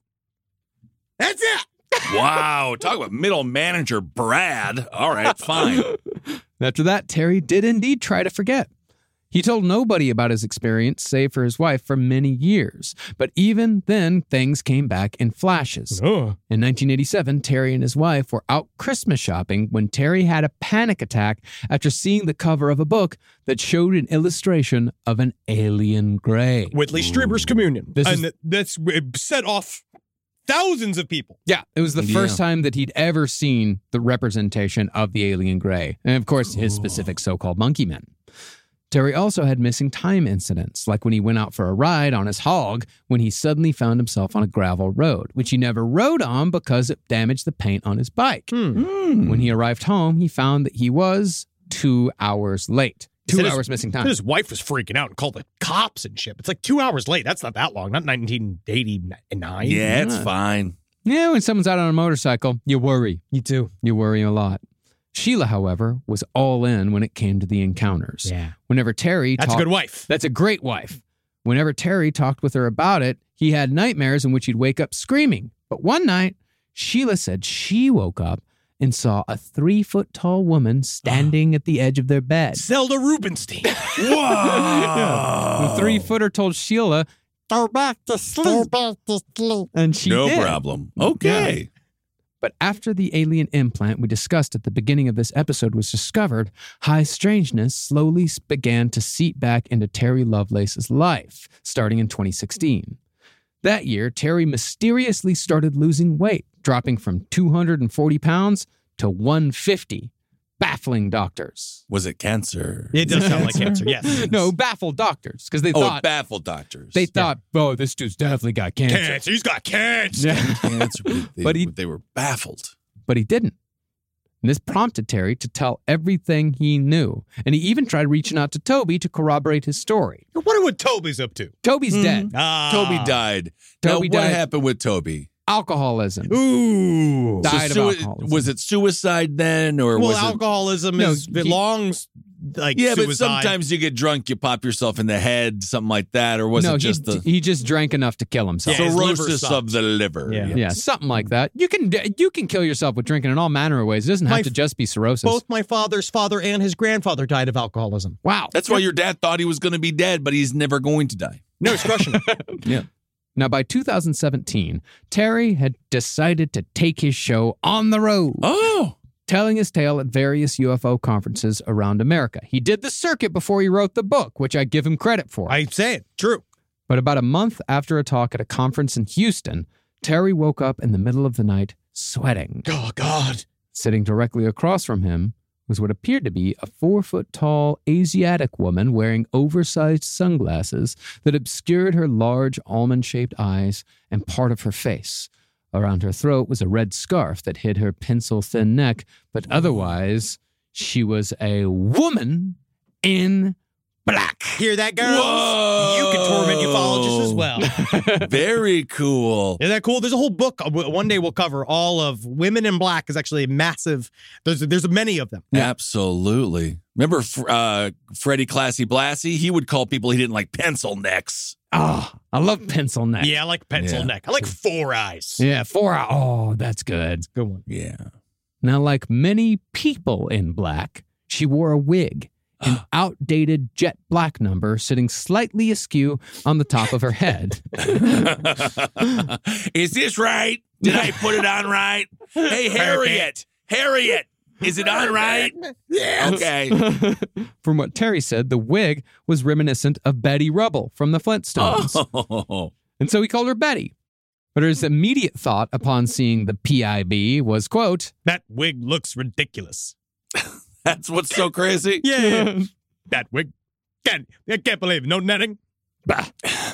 That's it.
Wow. Talk about middle manager Brad. All right, fine.
After that, Terry did indeed try to forget. He told nobody about his experience, save for his wife, for many years. But even then, things came back in flashes.
Oh.
In nineteen eighty-seven, Terry and his wife were out Christmas shopping when Terry had a panic attack after seeing the cover of a book that showed an illustration of an alien grave.
Whitley Strieber's Communion.
This
and
is-
th- that's it set off thousands of people.
Yeah, it was the
Yeah.
first time that he'd ever seen the representation of the alien gray. And of course, his specific so-called monkey men. Terry also had missing time incidents, like when he went out for a ride on his hog when he suddenly found himself on a gravel road, which he never rode on because it damaged the paint on his bike.
Hmm.
When he arrived home, he found that he was two hours late. Two
Said his-
hours missing
said
time.
His wife was freaking out and called the cops and shit. It's like two hours late. That's not that long. Not nineteen eighty-nine.
Yeah, it's fine.
Yeah, when someone's out on a motorcycle, you worry.
You too.
You worry a lot. Sheila, however, was all in when it came to the encounters.
Yeah.
Whenever Terry
That's
talked,
a good wife.
That's a great wife. Whenever Terry talked with her about it, he had nightmares in which he'd wake up screaming. But one night, Sheila said she woke up and saw a three-foot-tall woman standing at the edge of their bed.
Zelda Rubinstein.
Whoa!
Yeah. The three-footer told Sheila, "Go back to sleep." Go back to sleep. And she
no
did.
problem. Okay.
Yeah. But after the alien implant we discussed at the beginning of this episode was discovered, high strangeness slowly began to seep back into Terry Lovelace's life, starting in twenty sixteen. That year, Terry mysteriously started losing weight, dropping from two hundred forty pounds to one hundred fifty, baffling doctors.
Was it cancer?
It does sound like cancer, yes.
No, baffled doctors, because they
oh,
thought...
it baffled doctors.
They thought, oh, this dude's definitely got cancer.
Cancer, he's got cancer.
Yeah.
cancer, but they,
But he-
they were baffled.
But he didn't. And this prompted Terry to tell everything he knew. And he even tried reaching out to Toby to corroborate his story.
I wonder what Toby's up to.
Toby's dead.
Ah.
Toby died.
Toby
now, what
died.
happened with Toby?
Alcoholism.
Ooh.
Died
So
of
sui-
alcoholism.
Was it suicide then, or
Well,
was it?
alcoholism
No,
is
he-
belongs like
Yeah, but
suicide.
sometimes you get drunk, you pop yourself in the head, something like that, or was
no,
it just
he,
the
he just drank enough to kill himself.
Yeah, his liver
cirrhosis
sucked.
of the liver?
Yeah.
Yeah, something like that. You can you can kill yourself with drinking in all manner of ways. It doesn't have
My
to
f-
just be cirrhosis.
Both my father's father and his grandfather died of alcoholism.
Wow.
That's why your dad thought he was going to be dead, but he's never going to die.
No, he's crushing it.
Yeah.
Now, by two thousand seventeen, Terry had decided to take his show on the road,
Oh.
telling his tale at various U F O conferences around America. He did the circuit before he wrote the book, which I give him credit for.
I say it. True.
But about a month after a talk at a conference in Houston, Terry woke up in the middle of the night sweating.
Oh, God.
Sitting directly across from him was what appeared to be a four-foot-tall Asiatic woman wearing oversized sunglasses that obscured her large almond-shaped eyes and part of her face. Around her throat was a red scarf that hid her pencil-thin neck, but otherwise, she was a woman in black.
Hear that, girls?
Whoa.
You can torment ufologists as well.
Very cool.
Isn't that cool? There's a whole book. One day we'll cover all of Women in Black. Is actually a massive. There's there's many of them.
Absolutely. Remember uh, Freddie Classy Blassie? He would call people he didn't like pencil necks.
Oh, I love pencil neck.
Yeah, I like pencil
Yeah.
neck. I like Four Eyes.
Yeah, four. Oh, that's good.
Good one.
Yeah.
Now, like many people in black, she wore a wig, an outdated jet black number sitting slightly askew on the top of her head.
Is this right? Did I put it on right? Hey, Harriet. Harriet. Is it on right?
Yes.
Okay.
From what Terry said, the wig was reminiscent of Betty Rubble from the Flintstones.
Oh.
And so he called her Betty. But his immediate thought upon seeing the P I B was, quote,
That wig looks ridiculous.
That's what's so crazy.
Yeah. That wig. Can't, I can't believe it. No netting.
Bah.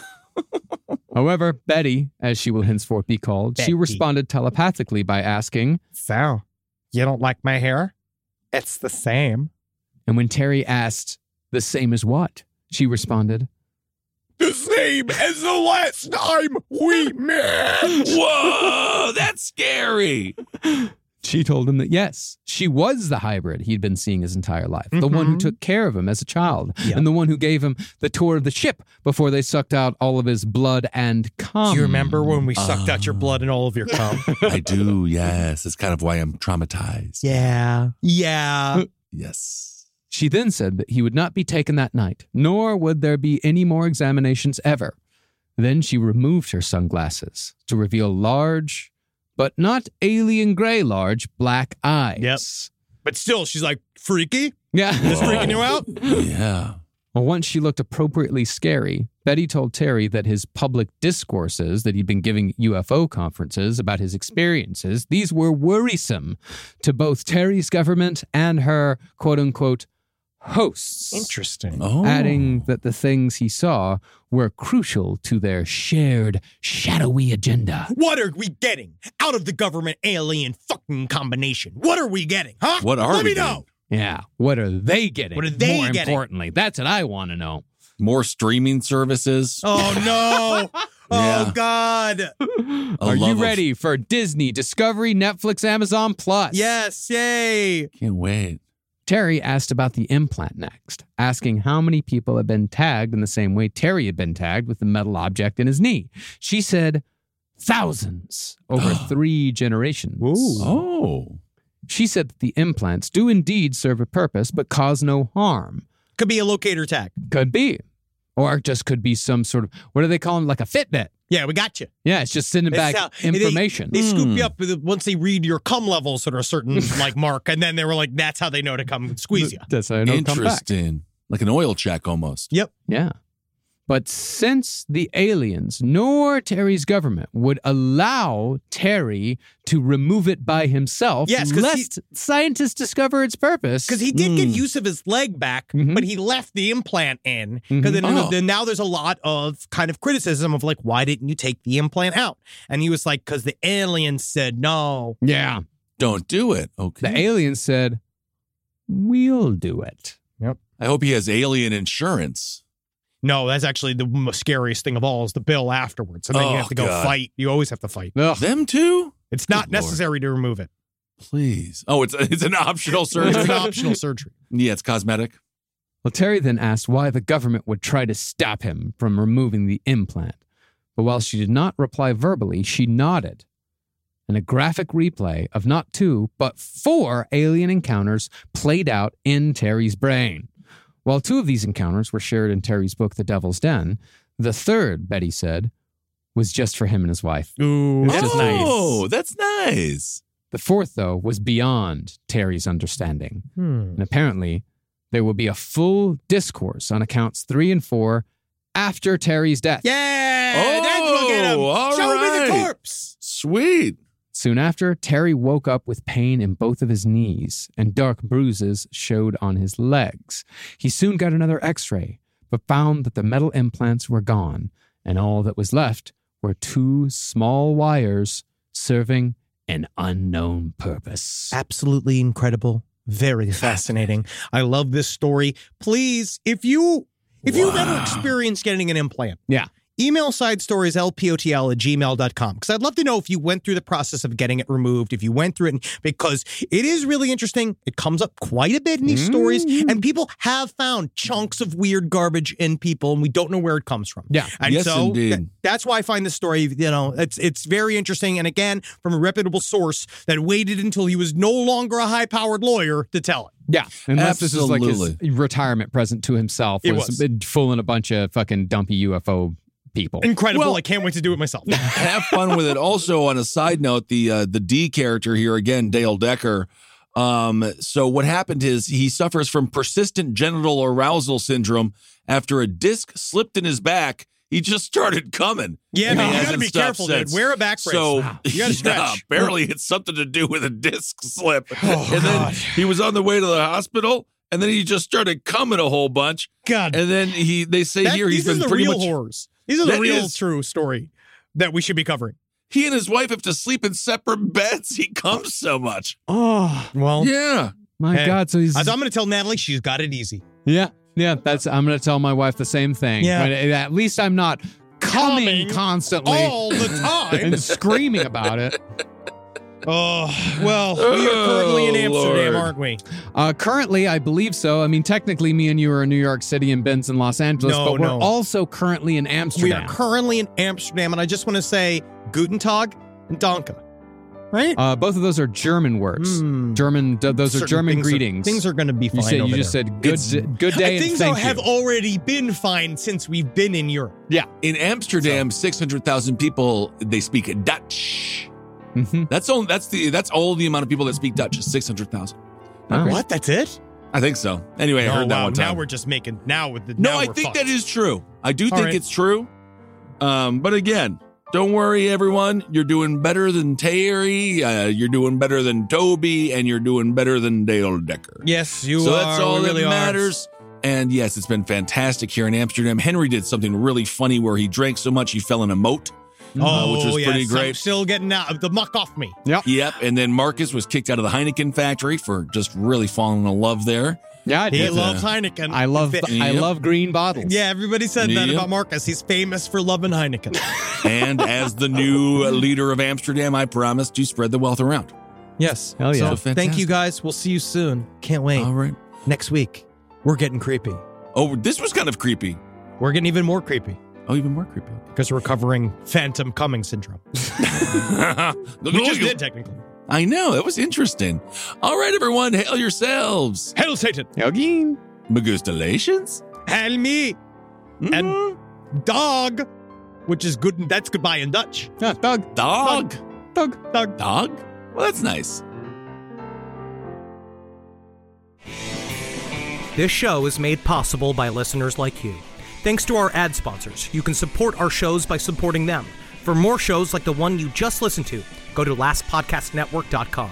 However, Betty, as she will henceforth be called,
Betty.
she responded telepathically by asking,
So, you don't like my hair? It's the same.
and when Terry asked, the same as what? She responded,
The same as the last time we met.
Whoa, that's scary.
She told him that yes, she was the hybrid he'd been seeing his entire life, the one who
Mhm.
took care of him as a child,
Yeah.
and the one who gave him the tour of the ship before they sucked out all of his blood and cum.
Do you remember when we sucked out your blood and all of your cum?
I do, yes. That's kind of why I'm traumatized.
Yeah. Yeah.
Yes.
She then said that he would not be taken that night, nor would there be any more examinations ever. Then she removed her sunglasses to reveal large, but not alien gray large, black eyes.
Yep. But still, she's like, freaky?
Yeah.
This freaking you out?
Yeah.
Well, once she looked appropriately scary, Betty told Terry that his public discourses that he'd been giving at U F O conferences about his experiences, these were worrisome to both Terry's government and her quote-unquote hosts.
Interesting.
Oh.
Adding that the things he saw were crucial to their shared shadowy agenda.
What are we getting out of the government alien fucking combination? What are we getting? Huh?
What are
Let
we
me know.
Yeah, what are they getting?
What are they
More
getting?
importantly, that's what I want to know.
More streaming services.
Oh, no.
Yeah.
Oh, God.
A
Are you
love of-
ready for Disney, Discovery, Netflix, Amazon Plus?
Yes. Yay.
Can't wait.
Terry asked about the implant next, asking how many people had been tagged in the same way Terry had been tagged with the metal object in his knee. She said thousands over three generations.
Ooh. Oh.
She said that the implants do indeed serve a purpose, but cause no harm.
Could be a locator tag.
Could be. Or it just could be some sort of, what do they call them? Like a Fitbit.
Yeah, we got you.
Yeah, it's just sending back
how,
information.
They, they scoop you up with, once they read your cum levels at a certain like mark, and then they were like, that's how they know to come squeeze you.
That's how I know to come back.
Interesting. Like an oil check almost.
Yep.
Yeah. But since the aliens nor Terry's government would allow Terry to remove it by himself,
yes,
lest
he,
scientists discover its purpose.
Because he did
mm.
get use of his leg back, mm-hmm. but he left the implant in. Because
Mm-hmm.
then,
Oh.
then now there's a lot of kind of criticism of like, why didn't you take the implant out? And he was like, because the aliens said no.
Yeah.
Don't do it. Okay.
The aliens said, we'll do it.
Yep.
I hope he has alien insurance.
No, that's actually the most scariest thing of all is the bill afterwards. And then
Oh,
you have to go
God.
fight. You always have to fight.
Ugh.
Them too?
It's not
Good Lord.
necessary to remove it.
Please. Oh, it's it's an optional
It's
surgery.
an optional surgery.
Yeah, it's cosmetic.
Well, Terry then asked why the government would try to stop him from removing the implant. But while she did not reply verbally, she nodded. And a graphic replay of not two, but four alien encounters played out in Terry's brain. While two of these encounters were shared in Terry's book, The Devil's Den, the third, Betty said, was just for him and his wife.
Ooh,
It's
that's
just
nice.
Oh, that's nice.
The fourth, though, was beyond Terry's understanding.
Hmm.
And apparently, there will be a full discourse on accounts three and four after Terry's death.
Yeah,
Oh,
that's what get him.
all
Show me the
right.
corpse.
Sweet.
Soon after, Terry woke up with pain in both of his knees, and dark bruises showed on his legs. He soon got another x-ray, but found that the metal implants were gone, and all that was left were two small wires serving an unknown purpose.
Absolutely incredible. Very fascinating. I love this story. Please, if you if you've ever experienced getting an implant,
Yeah.
email side stories lpotl at gmail dot com because I'd love to know if you went through the process of getting it removed, if you went through it, because it is really interesting. It comes up quite a bit in these mm. stories, and people have found chunks of weird garbage in people, and we don't know where it comes from.
Yeah.
And
Yes,
so
indeed.
th- that's why I find this story, you know, it's it's very interesting. And again, from a reputable source that waited until he was no longer a high-powered lawyer to tell it.
Yeah, unless this is like his
Absolutely.
retirement present to himself,
It
was,
was.
fooling a bunch of fucking dumpy U F O people.
Incredible.
Well-
I can't wait to do it myself.
Have fun with it. Also, on a side note, the uh, the D character here again, Dale Decker. Um, so what happened is he suffers from persistent genital arousal syndrome after a disc slipped in his back. He just started coming.
Yeah,
And
man,
he
you got to
hasn't
be
stopped
careful,
since.
dude. Wear a back brace.
So
You got to
yeah,
stretch.
apparently it's something to do with a disc slip.
Oh,
and
God.
then he was on the way to the hospital, and then he just started coming a whole bunch.
God.
And then he, they say
That-
here he's
these are
been
the
pretty
real
much.
horrors. These are the
That
real
is-
true story that we should be covering.
He and his wife have to sleep in separate beds. He comes so much.
Oh,
Well,
Yeah.
my
hey,
God. So he's.
as I'm going to tell Natalie, she's got it easy.
Yeah, yeah. That's. I'm going to tell my wife the same thing.
Yeah.
But at least I'm not coming,
Coming
constantly
all the time.
and screaming about it.
Oh, well, we are currently in
Oh,
Amsterdam,
Lord.
aren't we?
Uh, currently, I believe so. I mean, technically, me and you are in New York City and Ben's in Los Angeles,
No,
but we're
no.
also currently in
We
Amsterdam.
are currently in Amsterdam, and I just want to say Guten Tag and Danke. Right?
uh, both of those are German words.
Mm.
German. th- those are
Certain
German
things are-
greetings.
things are going to be fine.
You said.
over
You just
there.
said good.
It's-
d- good day.
And
and
things
thank
have
you.
already been fine since we've been in Europe.
Yeah.
In Amsterdam, six hundred thousand people, they speak Dutch.
Mm-hmm.
That's all that's the that's all the amount of people that speak Dutch is six hundred thousand.
Okay.
What? That's it?
I think so. Anyway, I
Oh,
heard that
wow.
one time.
Now we're just making now with the
no,
now
I
we're
think
fucked.
that is true. I do
All
think
right.
it's true. Um, but again, don't worry, everyone. You're doing better than Terry. Uh, you're doing better than Toby, and you're doing better than Dale Decker.
Yes, you
so
are.
that's all
we really
that
are.
matters. And yes, it's been fantastic here in Amsterdam. Henry did something really funny where he drank so much he fell in a moat,
Oh,
uh, which was
yes,
pretty
I'm
great.
still getting out the muck off me.
Yep. And then Marcus was kicked out of the Heineken factory for just really falling in love there.
Yeah, I
He
did.
loves Heineken.
I love.
Fa-
I
Yep.
love green bottles.
Yeah, everybody said that
Yep.
about Marcus. He's famous for loving Heineken.
And as the new leader of Amsterdam, I promise to spread the wealth around.
Yes.
Hell yeah.
So
So
thank you guys. We'll see you soon. Can't wait.
All right.
Next week, we're getting creepy.
Oh, this was kind of creepy.
We're getting even more creepy
Oh, even more creepy.
because we're covering Phantom Cumming syndrome. We just did, technically.
I know. That was interesting. All right, everyone. Hail yourselves.
Hail Satan.
Yogin.
Magustalations.
Hail me. And dog, which is good. That's goodbye in Dutch.
Yeah, dog.
Dog.
Dog.
Dog.
Dog? Well, that's nice.
This show is made possible by listeners like you. Thanks to our ad sponsors, you can support our shows by supporting them. For more shows like the one you just listened to, go to last podcast network dot com.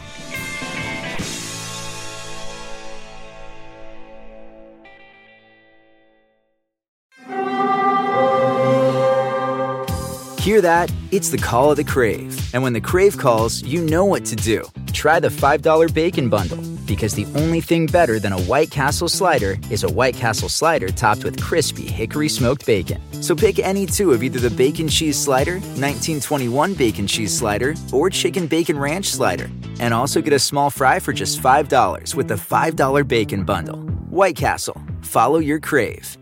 Hear that? It's the call of the Crave. And when the Crave calls, you know what to do. Try the five dollar Bacon Bundle, because the only thing better than a White Castle slider is a White Castle slider topped with crispy hickory smoked bacon. So pick any two of either the Bacon Cheese Slider, nineteen twenty-one Bacon Cheese Slider, or Chicken Bacon Ranch Slider. And also get a small fry for just five dollars with the five dollar Bacon Bundle. White Castle. Follow your Crave.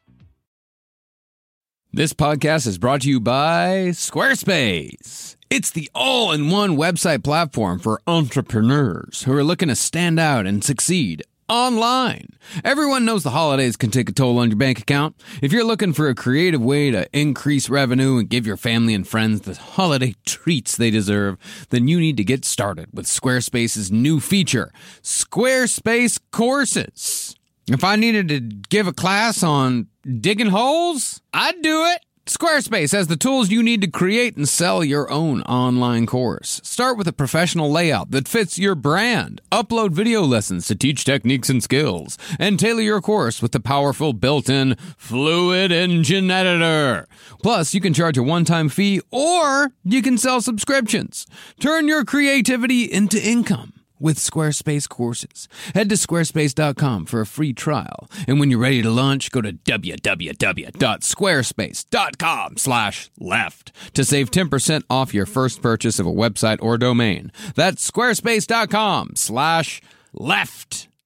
This podcast is brought to you by Squarespace. It's the all-in-one website platform for entrepreneurs who are looking to stand out and succeed online. Everyone knows the holidays can take a toll on your bank account. If you're looking for a creative way to increase revenue and give your family and friends the holiday treats they deserve, then you need to get started with Squarespace's new feature, Squarespace Courses. If I needed to give a class on digging holes, I'd do it. Squarespace has the tools you need to create and sell your own online course. Start with a professional layout that fits your brand. Upload video lessons to teach techniques and skills. And tailor your course with the powerful built-in Fluid Engine Editor. Plus, you can charge a one-time fee or you can sell subscriptions. Turn your creativity into income with Squarespace Courses. Head to squarespace dot com for a free trial. And when you're ready to launch, go to w w w dot squarespace dot com slash left to save ten percent off your first purchase of a website or domain. That's squarespace dot com slash left.